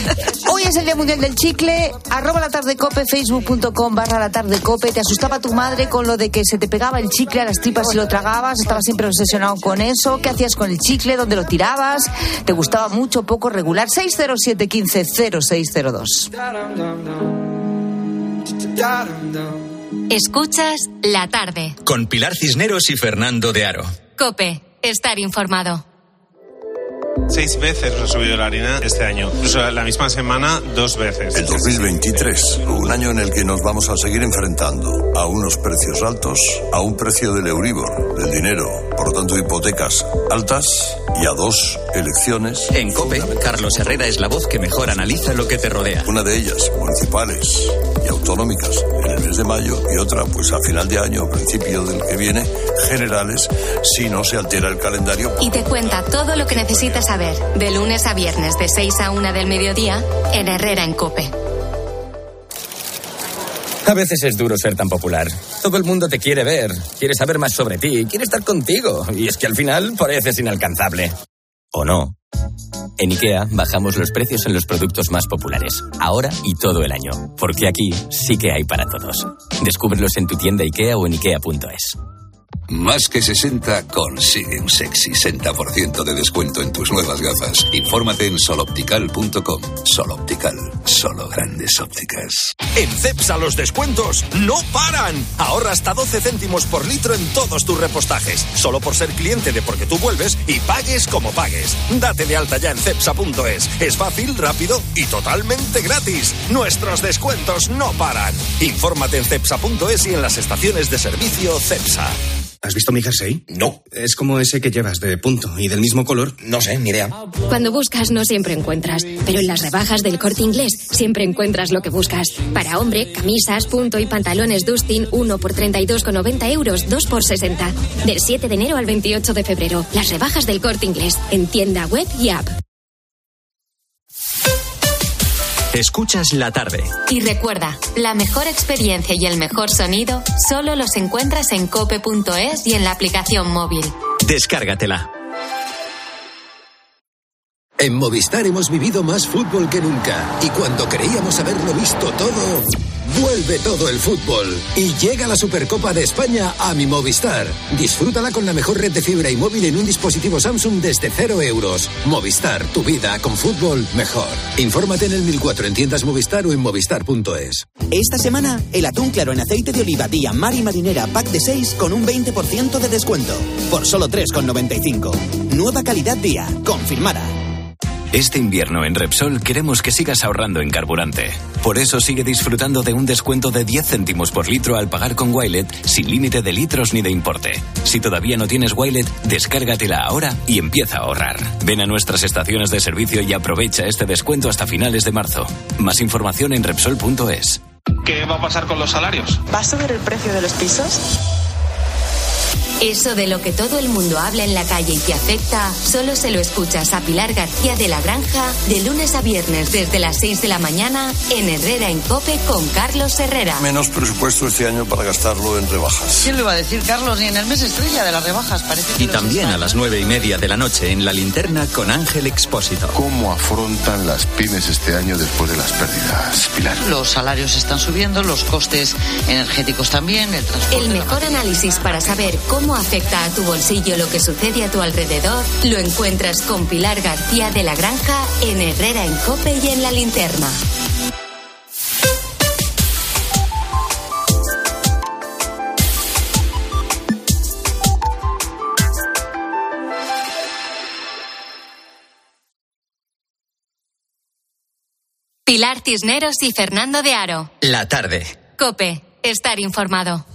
Hoy es el Día Mundial del Chicle. Arroba la tarde cope, facebook.com barra la tarde cope. ¿Te asustaba tu madre con lo de que se te pegaba el chicle a las tripas y lo tragabas? ¿Estabas siempre obsesionado con eso? ¿Qué hacías con el chicle? ¿Dónde lo tirabas? ¿Te gustaba mucho, poco, regular? seis cero siete, uno cinco, cero seis cero dos. Escuchas La Tarde. Con Pilar Cisneros y Fernando de Aro. COPE. Estar informado. Seis veces nos ha subido la harina este año. O sea, la misma semana, dos veces. El dos mil veintitrés, un año en el que nos vamos a seguir enfrentando a unos precios altos, a un precio del Euribor, del dinero, por lo tanto hipotecas altas y a dos elecciones. En COPE, Carlos Herrera es la voz que mejor analiza lo que te rodea. Una de ellas, municipales y autonómicas, en el mes de mayo, y otra, pues a final de año, principio del que viene, generales, si no se altera el calendario. Y te cuenta todo lo que necesitas saber, de lunes a viernes, de seis a una del mediodía, en Herrera en COPE. A veces es duro ser tan popular. Todo el mundo te quiere ver, quiere saber más sobre ti, quiere estar contigo. Y es que al final pareces inalcanzable. ¿O no? En IKEA bajamos los precios en los productos más populares, ahora y todo el año. Porque aquí sí que hay para todos. Descúbrelos en tu tienda IKEA o en ikea punto es. Más que sesenta consigue un sexy sesenta por ciento de descuento en tus nuevas gafas. Infórmate en soloptical punto com. Soloptical, solo grandes ópticas. En Cepsa los descuentos no paran. Ahorra hasta doce céntimos por litro en todos tus repostajes. Solo por ser cliente de Porque Tú Vuelves y pagues como pagues. Date de alta ya en cepsa punto es. Es fácil, rápido y totalmente gratis. Nuestros descuentos no paran. Infórmate en cepsa punto es y en las estaciones de servicio Cepsa. ¿Has visto mi jersey? No. Es como ese que llevas, de punto y del mismo color. No sé, ni idea. Cuando buscas no siempre encuentras, pero en las rebajas del Corte Inglés siempre encuentras lo que buscas. Para hombre, camisas, punto y pantalones Dustin, uno por treinta y dos con noventa euros, dos por sesenta. Del siete de enero al veintiocho de febrero. Las rebajas del Corte Inglés, en tienda web y app. Escuchas la tarde. Y recuerda, la mejor experiencia y el mejor sonido solo los encuentras en cope punto es y en la aplicación móvil. Descárgatela. En Movistar hemos vivido más fútbol que nunca. Y cuando creíamos haberlo visto todo, vuelve todo el fútbol. Y llega la Supercopa de España a mi Movistar. Disfrútala con la mejor red de fibra y móvil en un dispositivo Samsung desde cero euros. Movistar, tu vida con fútbol mejor. Infórmate en el mil cuatro en tiendas Movistar o en movistar punto es. Esta semana, el atún claro en aceite de oliva Día Mar y Marinera Pack de seis con un veinte por ciento de descuento. Por solo tres con noventa y cinco. Nueva calidad Día, confirmada. Este invierno en Repsol queremos que sigas ahorrando en carburante. Por eso sigue disfrutando de un descuento de diez céntimos por litro al pagar con Wilet sin límite de litros ni de importe. Si todavía no tienes Wilet, descárgatela ahora y empieza a ahorrar. Ven a nuestras estaciones de servicio y aprovecha este descuento hasta finales de marzo. Más información en Repsol punto es. ¿Qué va a pasar con los salarios? ¿Va a subir el precio de los pisos? Eso de lo que todo el mundo habla en la calle y te afecta, solo se lo escuchas a Pilar García de la Granja de lunes a viernes desde las seis de la mañana en Herrera en COPE con Carlos Herrera. Menos presupuesto este año para gastarlo en rebajas. ¿Quién lo iba a decir, Carlos? Ni en el mes estrella de las rebajas, parece que... Y también a las nueve y media de la noche en La Linterna con Ángel Expósito. ¿Cómo afrontan las pymes este año después de las pérdidas, Pilar? Los salarios están subiendo, los costes energéticos también, el transporte... El mejor análisis para saber cómo afecta a tu bolsillo lo que sucede a tu alrededor lo encuentras con Pilar García de la Granja en Herrera en COPE y en La Linterna. Pilar Cisneros y Fernando de Aro. La tarde. COPE. Estar informado.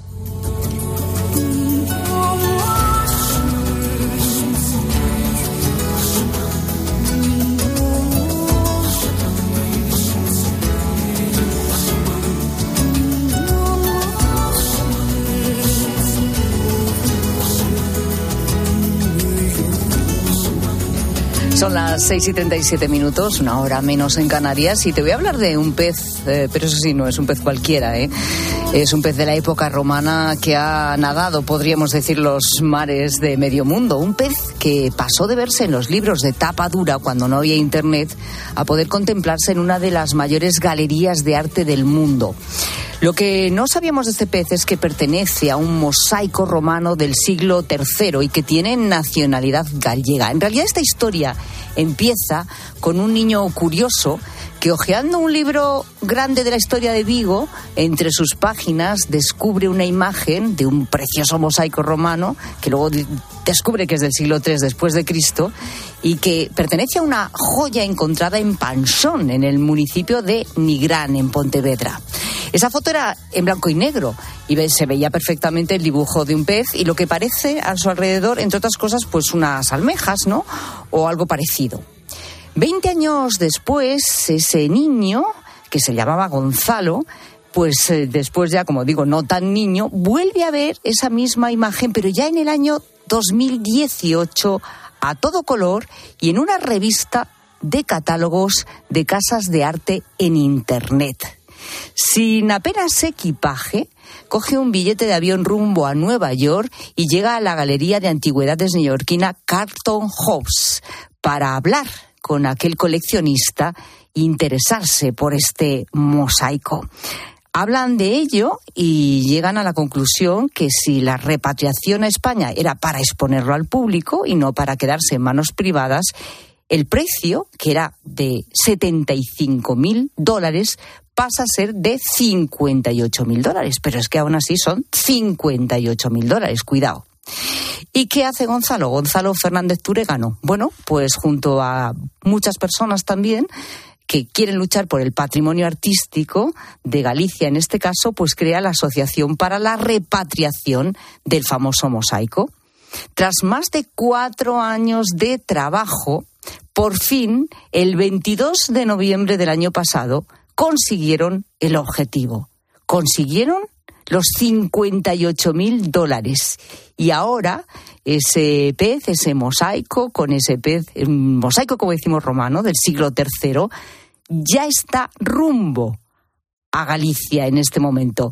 Son las seis y treinta y siete minutos, una hora menos en Canarias, y te voy a hablar de un pez, eh, pero eso sí, no es un pez cualquiera, ¿eh? Es un pez de la época romana que ha nadado, podríamos decir, los mares de medio mundo. Un pez que pasó de verse en los libros de tapa dura cuando no había internet a poder contemplarse en una de las mayores galerías de arte del mundo. Lo que no sabíamos de este pez es que pertenece a un mosaico romano del siglo tercero y que tiene nacionalidad gallega. En realidad esta historia empieza con un niño curioso que, hojeando un libro grande de la historia de Vigo, entre sus páginas descubre una imagen de un precioso mosaico romano que luego descubre que es del siglo tres después de Cristo y que pertenece a una joya encontrada en Panxón, en el municipio de Nigrán, en Pontevedra. Esa foto era en blanco y negro y se veía perfectamente el dibujo de un pez y lo que parece a su alrededor, entre otras cosas, pues unas almejas, ¿no? O algo parecido. Veinte años después, ese niño, que se llamaba Gonzalo, pues eh, después ya, como digo, no tan niño, vuelve a ver esa misma imagen, pero ya en el año dos mil dieciocho, a todo color y en una revista de catálogos de casas de arte en Internet. Sin apenas equipaje, coge un billete de avión rumbo a Nueva York y llega a la galería de antigüedades neoyorquina Carlton Hobbs para hablar con aquel coleccionista e interesarse por este mosaico. Hablan de ello y llegan a la conclusión que si la repatriación a España era para exponerlo al público y no para quedarse en manos privadas, el precio, que era de setenta y cinco mil dólares, pasa a ser de cincuenta y ocho mil dólares. Pero es que aún así son cincuenta y ocho mil dólares, cuidado. ¿Y qué hace Gonzalo? Gonzalo Fernández Turegano. Bueno, pues junto a muchas personas también que quieren luchar por el patrimonio artístico de Galicia, en este caso, pues crea la Asociación para la Repatriación del famoso mosaico. Tras más de cuatro años de trabajo, por fin, el veintidós de noviembre del año pasado, consiguieron el objetivo. Consiguieron los cincuenta y ocho mil dólares. Y ahora ese pez, ese mosaico, con ese pez, un mosaico, como decimos, romano, del siglo tercero, ya está rumbo a Galicia en este momento.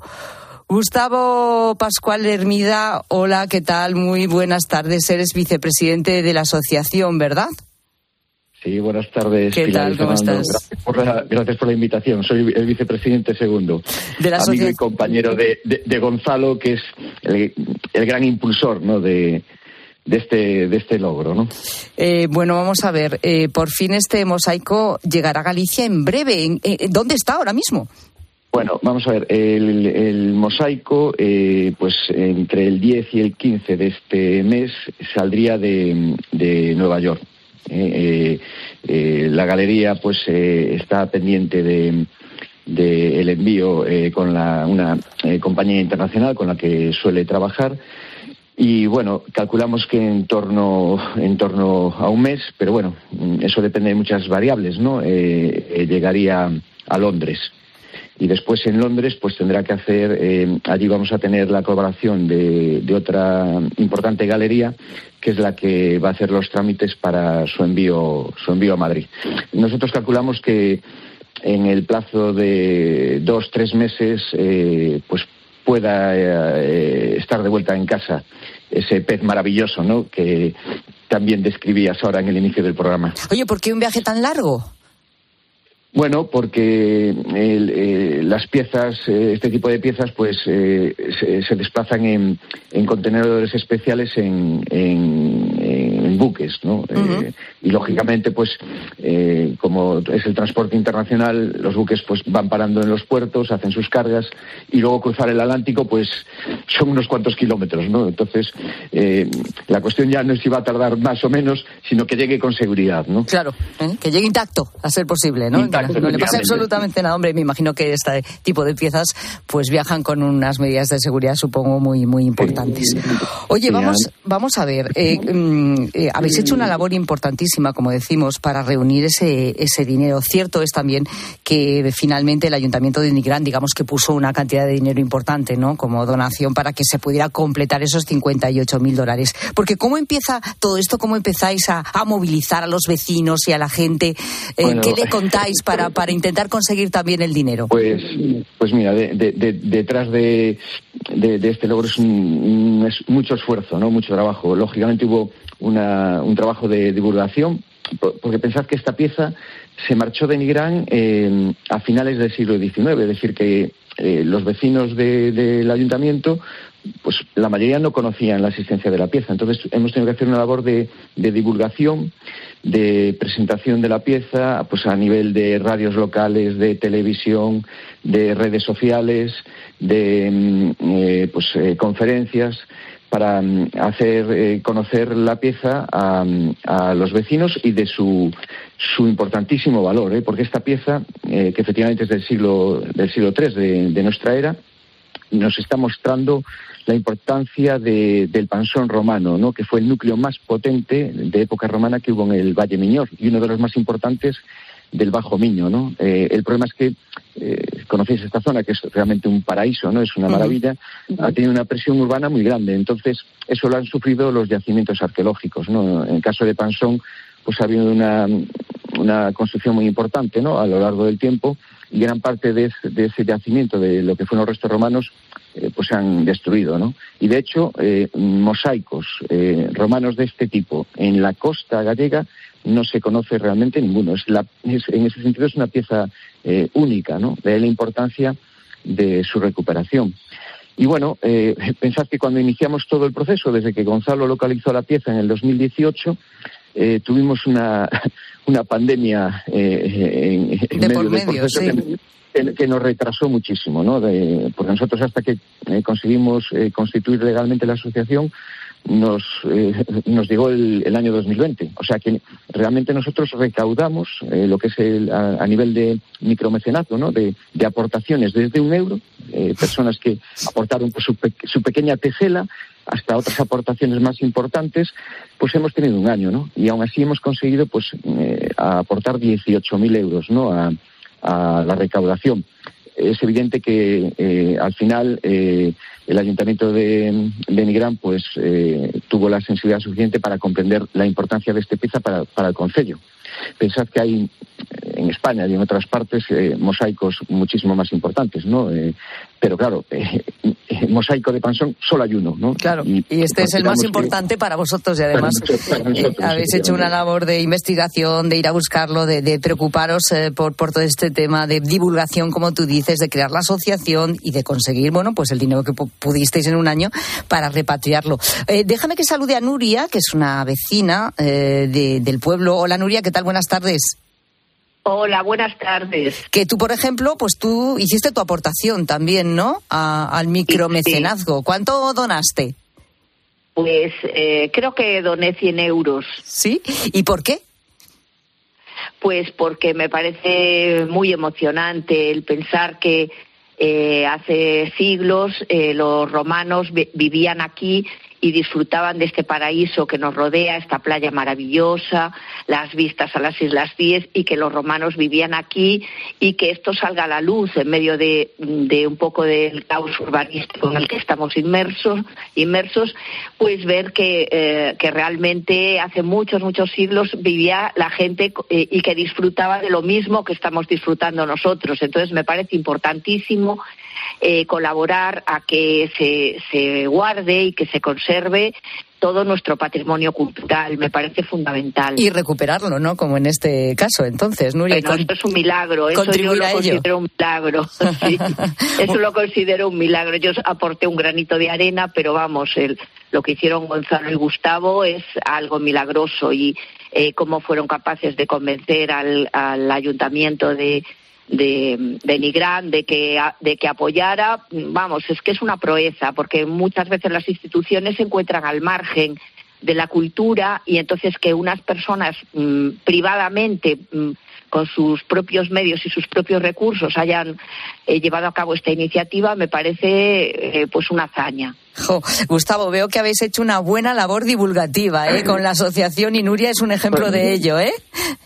Gustavo Pascual Hermida, hola, ¿qué tal? Muy buenas tardes. Eres vicepresidente de la asociación, ¿verdad? Sí, buenas tardes. ¿Qué Pilar tal? ¿Cómo estás? Gracias por, la, gracias por la invitación. Soy el vicepresidente segundo, de la amigo asociación... y compañero de, de, de Gonzalo, que es el, el gran impulsor, ¿no?, de, de este de este logro, ¿no? Eh, bueno, vamos a ver. Eh, por fin este mosaico llegará a Galicia en breve. ¿En, eh, ¿Dónde está ahora mismo? Bueno, vamos a ver, el, el mosaico, eh, pues entre el diez y el quince de este mes saldría de, de Nueva York. Eh, eh, la galería pues eh, está pendiente de, de el envío eh, con la, una eh, compañía internacional con la que suele trabajar. Y bueno, calculamos que en torno en torno a un mes, pero bueno, eso depende de muchas variables, ¿no? Eh, eh, llegaría a Londres. Y después en Londres pues tendrá que hacer, eh, allí vamos a tener la colaboración de, de otra importante galería, que es la que va a hacer los trámites para su envío, su envío a Madrid. Nosotros calculamos que en el plazo de dos, tres meses, eh, pues pueda eh, estar de vuelta en casa ese pez maravilloso, ¿no?, que también describías ahora en el inicio del programa. Oye, ¿por qué un viaje tan largo? Bueno, porque el, eh, las piezas, eh, este tipo de piezas, pues eh, se, se desplazan en, en contenedores especiales en, en, en buques, ¿no? Uh-huh. Eh, y lógicamente, pues, eh, como es el transporte internacional, los buques pues van parando en los puertos, hacen sus cargas y luego cruzar el Atlántico, pues son unos cuantos kilómetros, ¿no? Entonces, eh, la cuestión ya no es si va a tardar más o menos, sino que llegue con seguridad, ¿no? Claro, ¿eh? Que llegue intacto, a ser posible, ¿no? Intacto. No le pasa absolutamente nada, hombre. Me imagino que este tipo de piezas pues viajan con unas medidas de seguridad, supongo, muy muy importantes. Oye, vamos vamos a ver. Eh, eh, habéis hecho una labor importantísima, como decimos, para reunir ese ese dinero. Cierto es también que finalmente el Ayuntamiento de Nigrán, digamos que puso una cantidad de dinero importante, ¿no?, como donación para que se pudiera completar esos cincuenta y ocho mil dólares. Porque ¿cómo empieza todo esto? ¿Cómo empezáis a, a movilizar a los vecinos y a la gente? Eh, bueno, ¿qué le contáis para para intentar conseguir también el dinero? Pues, pues mira, de, de, de, detrás de, de, de este logro es, un, un, es mucho esfuerzo, ¿no?, mucho trabajo. Lógicamente hubo una, un trabajo de divulgación, porque pensad que esta pieza se marchó de Nigrán eh, a finales del siglo diecinueve, es decir, que eh, los vecinos de, del ayuntamiento, pues la mayoría no conocían la existencia de la pieza. Entonces hemos tenido que hacer una labor de, de divulgación, de presentación de la pieza, pues a nivel de radios locales, de televisión, de redes sociales, de eh, pues eh, conferencias, para um, hacer eh, conocer la pieza a, a los vecinos y de su su importantísimo valor, ¿eh? Porque esta pieza, eh, que efectivamente es del siglo del siglo tres de, de nuestra era, nos está mostrando la importancia de, del Pansón romano, ¿no?, que fue el núcleo más potente de época romana que hubo en el Valle Miñor y uno de los más importantes del Bajo Miño, ¿no? Eh, el problema es que eh, conocéis esta zona, que es realmente un paraíso, ¿no?, es una maravilla, uh-huh. Ha tenido una presión urbana muy grande, entonces eso lo han sufrido los yacimientos arqueológicos, ¿no? En el caso de Pansón, pues ha habido una, una construcción muy importante, ¿no?, a lo largo del tiempo, y gran parte de ese, de ese yacimiento, de lo que fueron los restos romanos, eh, pues se han destruido, ¿no? Y de hecho, eh, mosaicos eh, romanos de este tipo en la costa gallega no se conoce realmente ninguno. Es la, es, en ese sentido es una pieza eh, única, ¿no? De ahí la importancia de su recuperación. Y bueno, eh, pensad que cuando iniciamos todo el proceso, desde que Gonzalo localizó la pieza en el dos mil dieciocho, eh, tuvimos una, una pandemia eh, en, en de medio, por medio del proceso, sí. que, que nos retrasó muchísimo, ¿no? De, porque nosotros hasta que eh, conseguimos eh, constituir legalmente la asociación, nos eh, nos llegó el, el año dos mil veinte. O sea que realmente nosotros recaudamos eh, lo que es el, a, a nivel de micromecenazgo, ¿no? De, de aportaciones desde un euro, eh, personas que aportaron pues, su, pe su pequeña tejela, hasta otras aportaciones más importantes, pues hemos tenido un año, ¿no? Y aún así hemos conseguido pues eh, aportar dieciocho mil euros, ¿no? A, a la recaudación. Es evidente que eh, al final eh, el Ayuntamiento de, de Nigrán pues eh, tuvo la sensibilidad suficiente para comprender la importancia de este pieza para, para el concello. Pensad que hay en España y en otras partes eh, mosaicos muchísimo más importantes, ¿no? Eh, pero claro, eh, eh, mosaico de Pansón solo hay uno, ¿no? Claro, y, y este es el más importante que... para vosotros y además para nosotros, para nosotros, eh, habéis hecho una labor de investigación, de ir a buscarlo, de, de preocuparos eh, por, por todo este tema de divulgación, como tú dices, de crear la asociación y de conseguir, bueno, pues el dinero que pudisteis en un año para repatriarlo. Eh, déjame que salude a Nuria, que es una vecina eh, de, del pueblo. Hola Nuria, ¿qué tal? Buenas tardes. Hola, buenas tardes. Que tú, por ejemplo, pues tú hiciste tu aportación también, ¿no? A, al micromecenazgo. Sí. ¿Cuánto donaste? Pues eh, creo que doné cien euros. ¿Sí? ¿Y por qué? Pues porque me parece muy emocionante el pensar que eh, hace siglos eh, los romanos vi- vivían aquí y disfrutaban de este paraíso que nos rodea, esta playa maravillosa, las vistas a las Islas Cíes, y que los romanos vivían aquí y que esto salga a la luz en medio de, de un poco del caos urbanístico en el que estamos inmersos, inmersos pues ver que, eh, que realmente hace muchos, muchos siglos vivía la gente eh, y que disfrutaba de lo mismo que estamos disfrutando nosotros. Entonces me parece importantísimo Eh, colaborar a que se, se guarde y que se conserve todo nuestro patrimonio cultural. Me parece fundamental. Y recuperarlo, ¿no? Como en este caso, entonces, Nuria. Bueno, esto es un milagro. Eso yo lo considero un milagro. Sí. Eso lo considero un milagro. Yo aporté un granito de arena, pero vamos, el, lo que hicieron Gonzalo y Gustavo es algo milagroso. Y eh, cómo fueron capaces de convencer al, al ayuntamiento de de, de Nigrán, de que, de que apoyara, vamos, es que es una proeza, porque muchas veces las instituciones se encuentran al margen de la cultura y entonces que unas personas mmm, privadamente, mmm, con sus propios medios y sus propios recursos hayan eh, llevado a cabo esta iniciativa, me parece eh, pues una hazaña. Jo, Gustavo, veo que habéis hecho una buena labor divulgativa ¿eh? con la asociación y Nuria es un ejemplo de ello, ¿eh?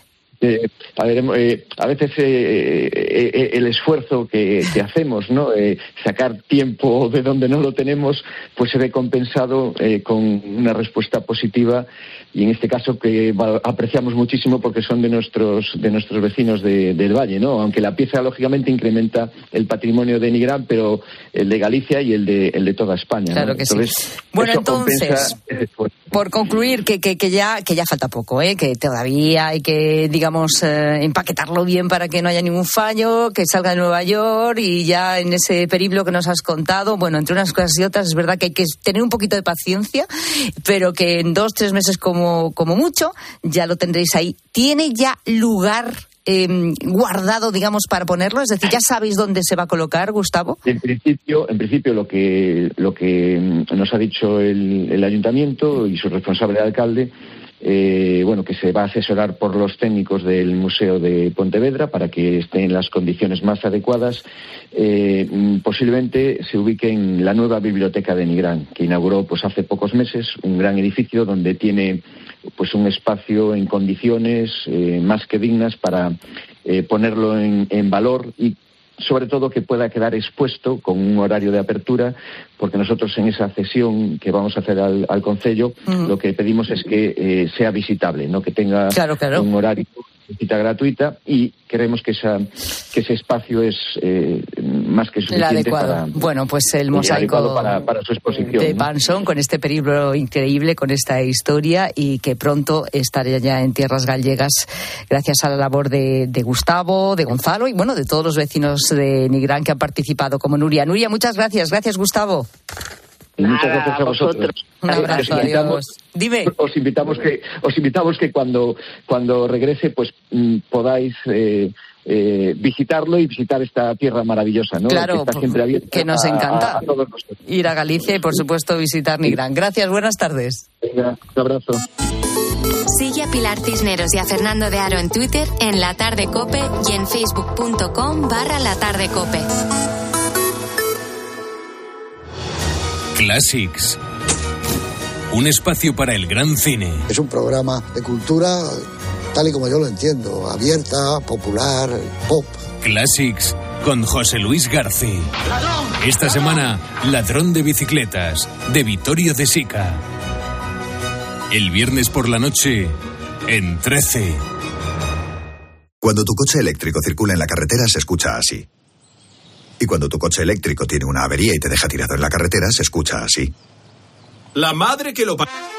Eh, a, ver, eh, a veces eh, eh, el esfuerzo que, que hacemos, ¿no? Eh, sacar tiempo de donde no lo tenemos, pues se ve compensado eh, con una respuesta positiva y en este caso que apreciamos muchísimo porque son de nuestros de nuestros vecinos de, del Valle, ¿no? Aunque la pieza lógicamente incrementa el patrimonio de Nigrán, pero el de Galicia y el de el de toda España, claro, ¿no? Que entonces, sí. Bueno, entonces, por concluir, que, que, que ya que ya falta poco, ¿eh? Que todavía hay que, digamos, eh, empaquetarlo bien para que no haya ningún fallo, que salga de Nueva York y ya en ese periplo que nos has contado, bueno, entre unas cosas y otras, es verdad que hay que tener un poquito de paciencia, pero que en dos, tres meses como Como, como mucho, ya lo tendréis ahí. ¿Tiene ya lugar eh, guardado, digamos, para ponerlo? Es decir, ¿ya sabéis dónde se va a colocar, Gustavo? En principio, en principio lo que lo que nos ha dicho el, el ayuntamiento y su responsable alcalde, eh, bueno, que se va a asesorar por los técnicos del Museo de Pontevedra para que esté en las condiciones más adecuadas. Eh, posiblemente se ubique en la nueva biblioteca de Nigrán, que inauguró pues hace pocos meses, un gran edificio donde tiene pues un espacio en condiciones eh, más que dignas para eh, ponerlo en, en valor y sobre todo que pueda quedar expuesto con un horario de apertura, porque nosotros en esa cesión que vamos a hacer al, al concello, uh-huh. lo que pedimos es que eh, sea visitable, no que tenga claro, claro. un horario de visita gratuita y creemos que esa que ese espacio es eh, más que suficiente para bueno pues el mosaico para, para su exposición de ¿no? Pansón, con este periplo increíble, con esta historia y que pronto estará ya en tierras gallegas gracias a la labor de, de Gustavo, de Gonzalo y bueno de todos los vecinos de Nigrán que han participado como Nuria. Nuria, muchas gracias, gracias Gustavo. Y muchas Nada, gracias a vosotros. vosotros. Un abrazo, adiós. Dime. Os invitamos que os invitamos que cuando cuando regrese pues podáis eh, eh, visitarlo y visitar esta tierra maravillosa, ¿no? Claro, que está siempre abierta que nos encanta a, a todos nosotros. Ir a Galicia y, por supuesto, visitar Nigrán. Gracias, buenas tardes. Venga, un abrazo. Sigue a Pilar Cisneros y a Fernando de Aro en Twitter, en La Tarde Cope y en facebook.com barra La Tarde Cope. Classics. Un espacio para el gran cine. Es un programa de cultura tal y como yo lo entiendo, abierta, popular, pop. Classics con José Luis García. Esta semana, Ladrón de bicicletas, de Vittorio De Sica. El viernes por la noche, en trece. Cuando tu coche eléctrico circula en la carretera, se escucha así. Y cuando tu coche eléctrico tiene una avería y te deja tirado en la carretera, se escucha así. La madre que lo...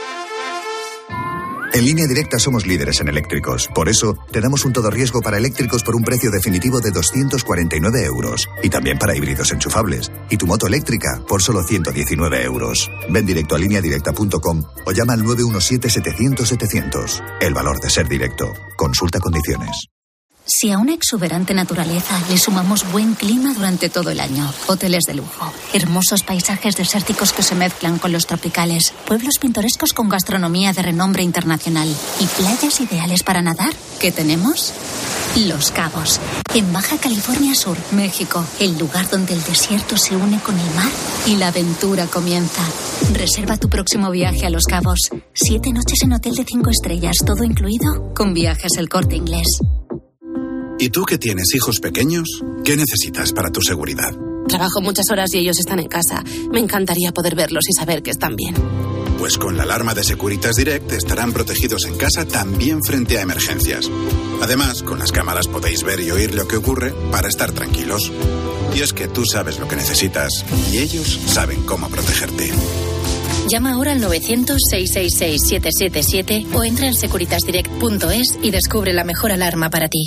En Línea Directa somos líderes en eléctricos. Por eso, te damos un todo riesgo para eléctricos por un precio definitivo de doscientos cuarenta y nueve euros. Y también para híbridos enchufables. Y tu moto eléctrica por solo ciento diecinueve euros. Ven directo a línea directa punto com o llama al nueve uno siete, setecientos, setecientos. El valor de ser directo. Consulta condiciones. Si a una exuberante naturaleza le sumamos buen clima durante todo el año, hoteles de lujo, hermosos paisajes desérticos que se mezclan con los tropicales, pueblos pintorescos con gastronomía de renombre internacional y playas ideales para nadar, ¿qué tenemos? Los Cabos, en Baja California Sur, México, el lugar donde el desierto se une con el mar y la aventura comienza. Reserva tu próximo viaje a Los Cabos. Siete noches en hotel de cinco estrellas, todo incluido, con Viajes El Corte Inglés. ¿Y tú que tienes hijos pequeños? ¿Qué necesitas para tu seguridad? Trabajo muchas horas y ellos están en casa. Me encantaría poder verlos y saber que están bien. Pues con la alarma de Securitas Direct estarán protegidos en casa también frente a emergencias. Además, con las cámaras podéis ver y oír lo que ocurre para estar tranquilos. Y es que tú sabes lo que necesitas y ellos saben cómo protegerte. Llama ahora al novecientos, seiscientos sesenta y seis, setecientos setenta y siete o entra en securitas direct punto es y descubre la mejor alarma para ti.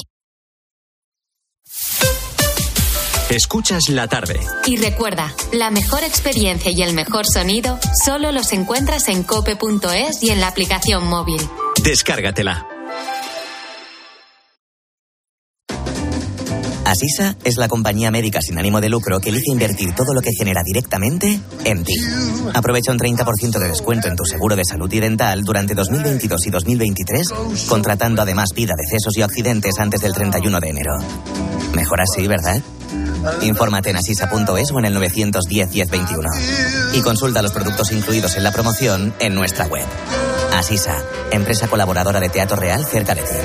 Escuchas La Tarde. Y recuerda, la mejor experiencia y el mejor sonido solo los encuentras en cope punto es y en la aplicación móvil. Descárgatela. Asisa es la compañía médica sin ánimo de lucro que elige invertir todo lo que genera directamente en ti. Aprovecha un treinta por ciento de descuento en tu seguro de salud y dental durante dos mil veintidós y dos mil veintitrés, contratando además vida, decesos y accidentes antes del treinta y uno de enero. Mejor así, ¿verdad? Infórmate en asisa punto es o en el novecientos diez, diez veintiuno. Y consulta los productos incluidos en la promoción en nuestra web. Asisa, empresa colaboradora de Teatro Real cerca de ti.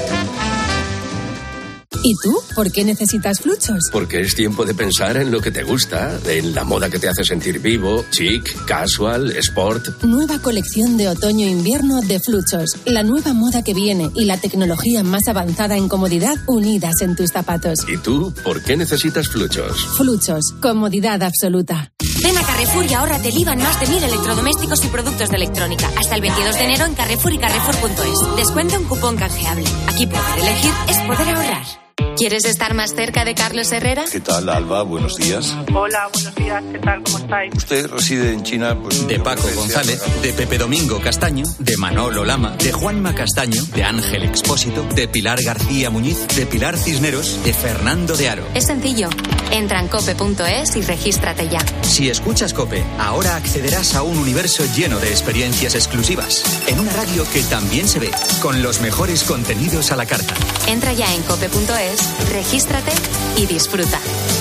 ¿Y tú? ¿Por qué necesitas Fluchos? Porque es tiempo de pensar en lo que te gusta, en la moda que te hace sentir vivo, chic, casual, sport. Nueva colección de otoño-invierno de Fluchos. La nueva moda que viene y la tecnología más avanzada en comodidad unidas en tus zapatos. ¿Y tú? ¿Por qué necesitas Fluchos? Fluchos. Comodidad absoluta. Ven a Carrefour y ahorrate el I V A en más de mil electrodomésticos y productos de electrónica. Hasta el veintidós de enero en Carrefour y Carrefour punto es. Descuenta un cupón canjeable. Aquí poder elegir es poder ahorrar. ¿Quieres estar más cerca de Carlos Herrera? ¿Qué tal, Alba? Buenos días. Hola, buenos días. ¿Qué tal? ¿Cómo estáis? Usted reside en China, pues... De Paco González, de Pepe Domingo Castaño, de Manolo Lama, de Juanma Castaño, de Ángel Expósito, de Pilar García Muñiz, de Pilar Cisneros, de Fernando de Aro. Es sencillo. Entra en cope punto es y regístrate ya. Si escuchas COPE, ahora accederás a un universo lleno de experiencias exclusivas. En una radio que también se ve, con los mejores contenidos a la carta. Entra ya en cope punto es, regístrate y disfruta.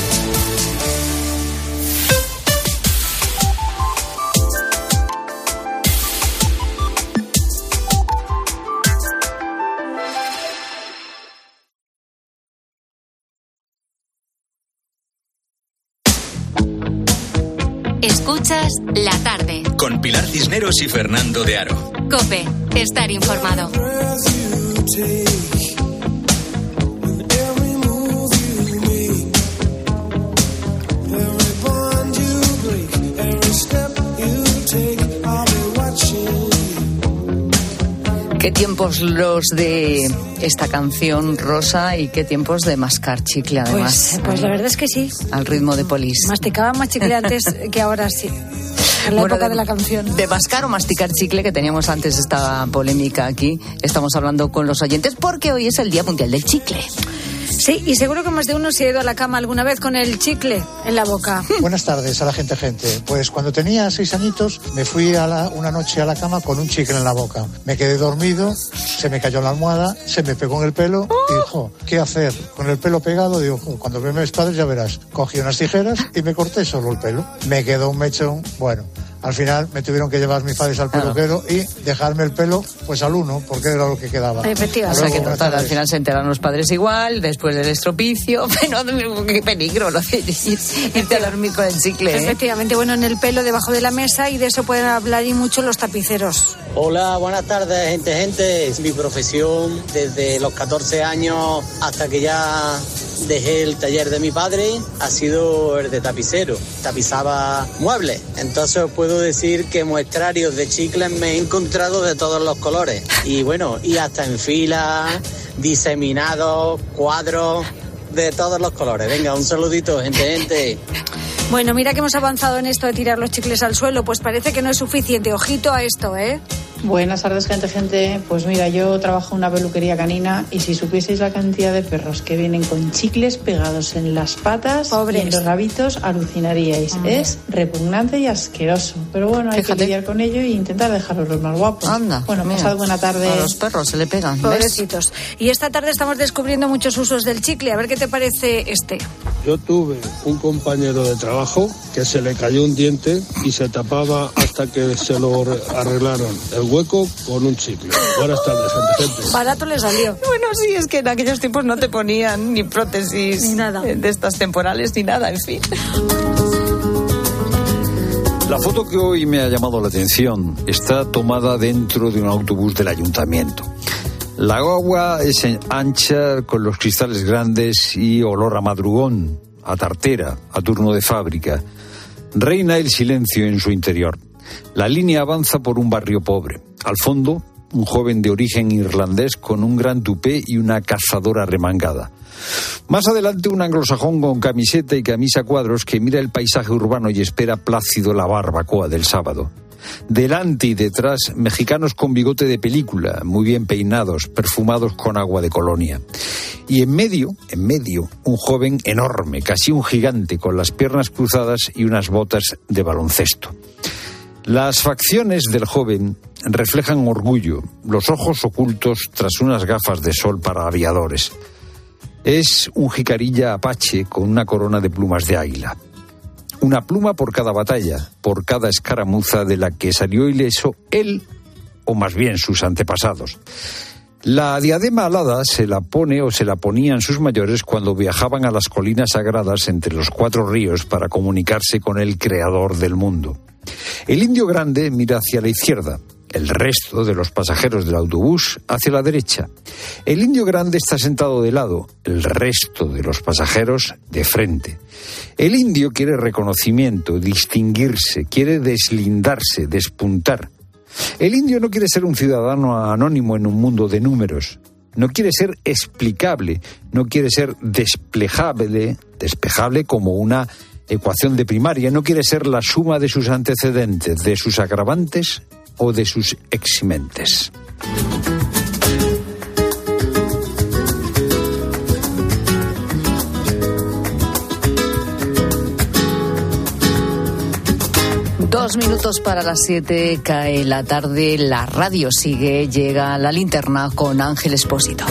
Escuchas La Tarde. Con Pilar Cisneros y Fernando de Aro. COPE. Estar informado. Qué tiempos los de esta canción, Rosa, y qué tiempos de mascar chicle, además. Pues, pues la verdad es que sí. Al ritmo de Polis. Masticaban más chicle antes que ahora, sí. En la bueno, época de, de la canción. De mascar o masticar chicle, que teníamos antes esta polémica aquí. Estamos hablando con los oyentes porque hoy es el Día Mundial del Chicle. Sí, y seguro que más de uno se ha ido a la cama alguna vez con el chicle en la boca. Buenas tardes a la gente, gente. Pues cuando tenía seis añitos me fui a la, una noche a la cama con un chicle en la boca. Me quedé dormido, se me cayó la almohada, se me pegó en el pelo y dijo, ¿qué hacer? Con el pelo pegado, digo, cuando vean mis padres ya verás. Cogí unas tijeras y me corté solo el pelo. Me quedó un mechón, bueno. Al final me tuvieron que llevar mis padres al peluquero y dejarme el pelo pues al uno, porque era lo que quedaba. Efectivamente. O sea que total, al final se enteraron los padres igual, después del estropicio. Pero qué peligro lo de irte a dormir con el chicle. ¿eh? Efectivamente, bueno, en el pelo debajo de la mesa, y de eso pueden hablar y mucho los tapiceros. Hola, buenas tardes, gente, gente. Es mi profesión desde los catorce años hasta que ya dejé el taller de mi padre, ha sido el de tapicero. Tapizaba muebles, entonces puedo decir que muestrarios de chicles me he encontrado de todos los colores. Y bueno, y hasta en fila, diseminados, cuadros, de todos los colores. Venga, un saludito, gente, gente. Bueno, mira que hemos avanzado en esto de tirar los chicles al suelo, pues parece que no es suficiente. Ojito a esto, ¿eh? Buenas tardes, gente, gente. Pues mira, yo trabajo en una peluquería canina y si supieseis la cantidad de perros que vienen con chicles pegados en las patas, pobres, y en los rabitos, alucinaríais. Anda. Es repugnante y asqueroso. Pero bueno, hay Fíjate. que lidiar con ello e intentar dejarlos los más guapos. Anda. Bueno, mira, pasad buena tarde. A los perros se le pegan. Pobrecitos. Y esta tarde estamos descubriendo muchos usos del chicle. A ver qué te parece este. Yo tuve un compañero de trabajo que se le cayó un diente y se tapaba hasta que se lo arreglaron el hueco con un chicle. Buenas tardes, gente, gente. Barato le salió. Bueno, sí, es que en aquellos tiempos no te ponían ni prótesis ni nada de estas temporales ni nada, en fin. La foto que hoy me ha llamado la atención está tomada dentro de un autobús del ayuntamiento. La guagua es ancha, con los cristales grandes y olor a madrugón, a tartera, a turno de fábrica. Reina el silencio en su interior. La línea avanza por un barrio pobre. Al fondo, un joven de origen irlandés con un gran tupé y una cazadora remangada. Más adelante, un anglosajón con camiseta y camisa a cuadros que mira el paisaje urbano y espera plácido la barbacoa del sábado. Delante y detrás, mexicanos con bigote de película, muy bien peinados, perfumados con agua de colonia. Y en medio, en medio, un joven enorme, casi un gigante, con las piernas cruzadas y unas botas de baloncesto. Las facciones del joven reflejan orgullo, los ojos ocultos tras unas gafas de sol para aviadores. Es un jicarilla apache con una corona de plumas de águila. Una pluma por cada batalla, por cada escaramuza de la que salió ileso él, o más bien sus antepasados. La diadema alada se la pone o se la ponían sus mayores cuando viajaban a las colinas sagradas entre los cuatro ríos para comunicarse con el creador del mundo. El indio grande mira hacia la izquierda, el resto de los pasajeros del autobús hacia la derecha. El indio grande está sentado de lado, el resto de los pasajeros de frente. El indio quiere reconocimiento, distinguirse, quiere deslindarse, despuntar. El indio no quiere ser un ciudadano anónimo en un mundo de números. No quiere ser explicable, no quiere ser despejable, despejable como una ecuación de primaria, no quiere ser la suma de sus antecedentes, de sus agravantes o de sus eximentes. Dos minutos para las siete, cae la tarde, la radio sigue, llega la linterna con Ángel Expósito.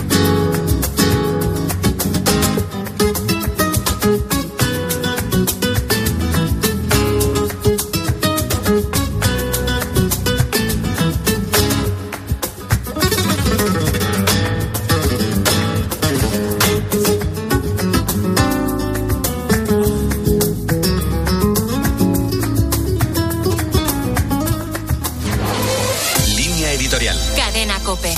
COPE.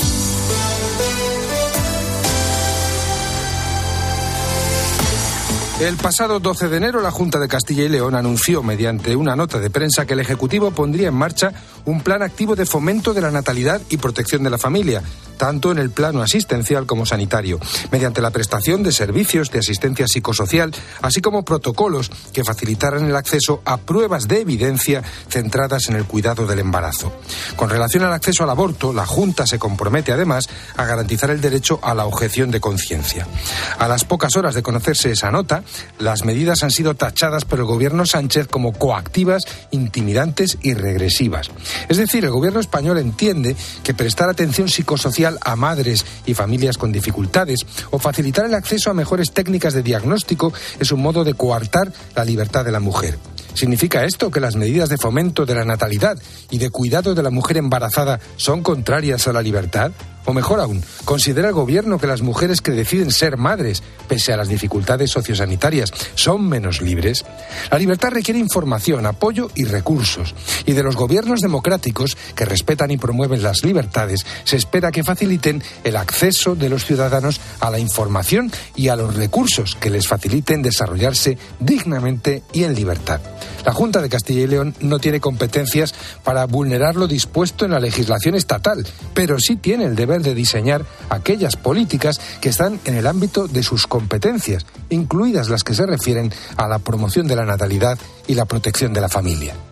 El pasado doce de enero, la Junta de Castilla y León anunció mediante una nota de prensa que el Ejecutivo pondría en marcha un plan activo de fomento de la natalidad y protección de la familia, tanto en el plano asistencial como sanitario, mediante la prestación de servicios de asistencia psicosocial, así como protocolos que facilitaran el acceso a pruebas de evidencia centradas en el cuidado del embarazo. Con relación al acceso al aborto, la Junta se compromete además a garantizar el derecho a la objeción de conciencia. A las pocas horas de conocerse esa nota, las medidas han sido tachadas por el gobierno Sánchez como coactivas, intimidantes y regresivas. Es decir, el gobierno español entiende que prestar atención psicosocial a madres y familias con dificultades o facilitar el acceso a mejores técnicas de diagnóstico es un modo de coartar la libertad de la mujer. ¿Significa esto que las medidas de fomento de la natalidad y de cuidado de la mujer embarazada son contrarias a la libertad? O mejor aún, ¿considera el gobierno que las mujeres que deciden ser madres, pese a las dificultades sociosanitarias, son menos libres? La libertad requiere información, apoyo y recursos. Y de los gobiernos democráticos que respetan y promueven las libertades, se espera que faciliten el acceso de los ciudadanos a la información y a los recursos que les faciliten desarrollarse dignamente y en libertad. La Junta de Castilla y León no tiene competencias para vulnerar lo dispuesto en la legislación estatal, pero sí tiene el deber de diseñar aquellas políticas que están en el ámbito de sus competencias, incluidas las que se refieren a la promoción de la natalidad y la protección de la familia.